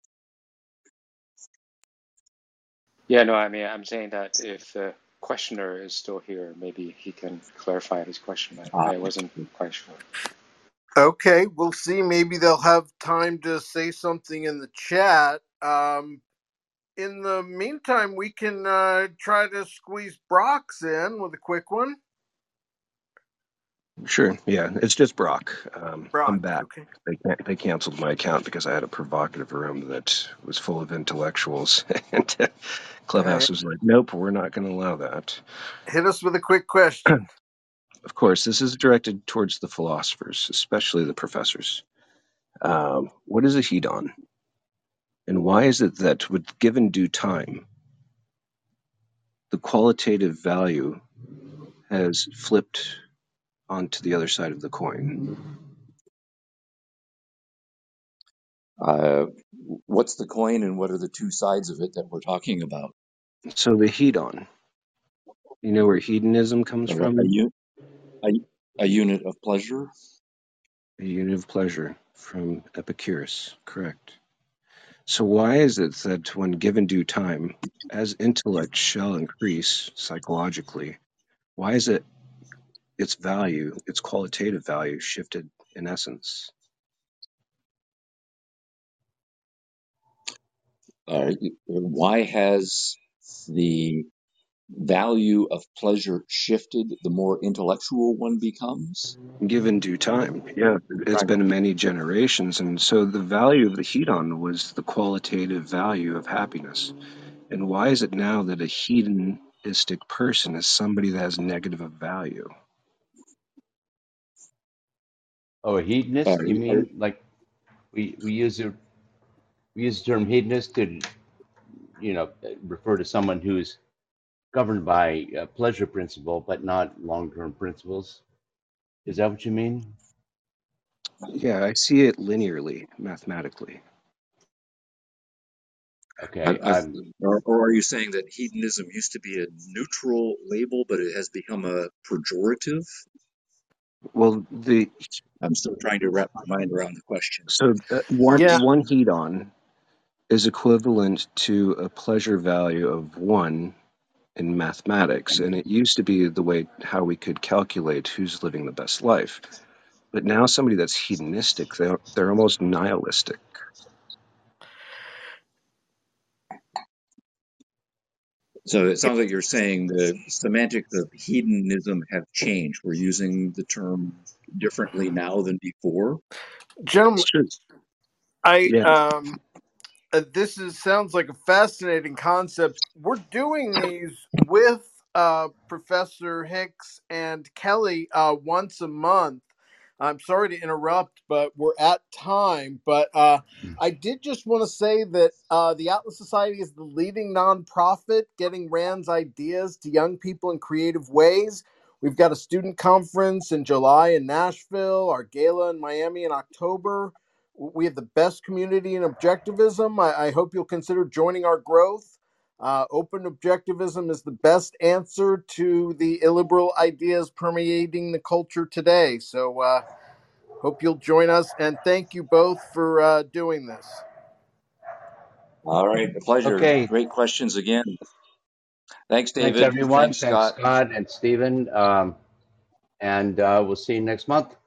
Yeah, no, I mean, I'm saying that if the questioner is still here, maybe he can clarify his question. I, Ah, I wasn't quite sure. Okay, we'll see. Maybe they'll have time to say something in the chat. Um, in the meantime, we can uh, try to squeeze Brox in with a quick one. Sure. Yeah, it's just Brock. Um, Brock, I'm back. okay. They can they canceled my account because I had a provocative room that was full of intellectuals, and uh, Clubhouse was like, "Nope, we're not going to allow that." Hit us with a quick question. Of course, this is directed towards the philosophers, especially the professors. Um, what is a hedon, and why is it that, with given due time, the qualitative value has flipped onto the other side of the coin? Uh, what's the coin and what are the two sides of it that we're talking about? So the hedon, you know where hedonism comes A, from? a, a, a unit of pleasure? A unit of pleasure from Epicurus, correct. So why is it that when given due time, as intellect shall increase psychologically, why is it its value, its qualitative value, shifted in essence? Uh, why has the value of pleasure shifted the more intellectual one becomes? Given due time, yeah, it's Right. been many generations, and so the value of the hedon was the qualitative value of happiness. And why is it now that a hedonistic person is somebody that has negative of value? Oh, a Uh, hedonist? You mean like we we use a we use the term hedonist to, you know, refer to someone who's governed by a pleasure principle, but not long-term principles. Is that what you mean? Yeah, I see it linearly, mathematically. Okay, I, I, I'm or, or are you saying that hedonism used to be a neutral label, but it has become a pejorative? Well, the I'm still trying to wrap my mind around the question. so uh, one Yeah. one hedon is equivalent to a pleasure value of one in mathematics, and it used to be the way how we could calculate who's living the best life. But now somebody that's hedonistic, they're, they're almost nihilistic. So it sounds like you're saying the semantics of hedonism have changed. We're using the term differently now than before. Gentlemen, Sure. I Yeah. um, uh, this is sounds like a fascinating concept. We're doing these with uh, Professor Hicks and Kelly uh, once a month. I'm sorry to interrupt, but we're at time. But uh, I did just want to say that uh, the Atlas Society is the leading nonprofit getting Rand's ideas to young people in creative ways. We've got a student conference in July in Nashville, our gala in Miami in October. We have the best community in objectivism. I, I hope you'll consider joining our growth. Uh, open objectivism is the best answer to the illiberal ideas permeating the culture today. So, uh, hope you'll join us, and thank you both for uh, doing this. All right, a pleasure. Okay. Great questions again. Thanks, David. Thanks, everyone. Thanks, Thanks, Scott. Scott and Stephen. Um, and uh, we'll see you next month.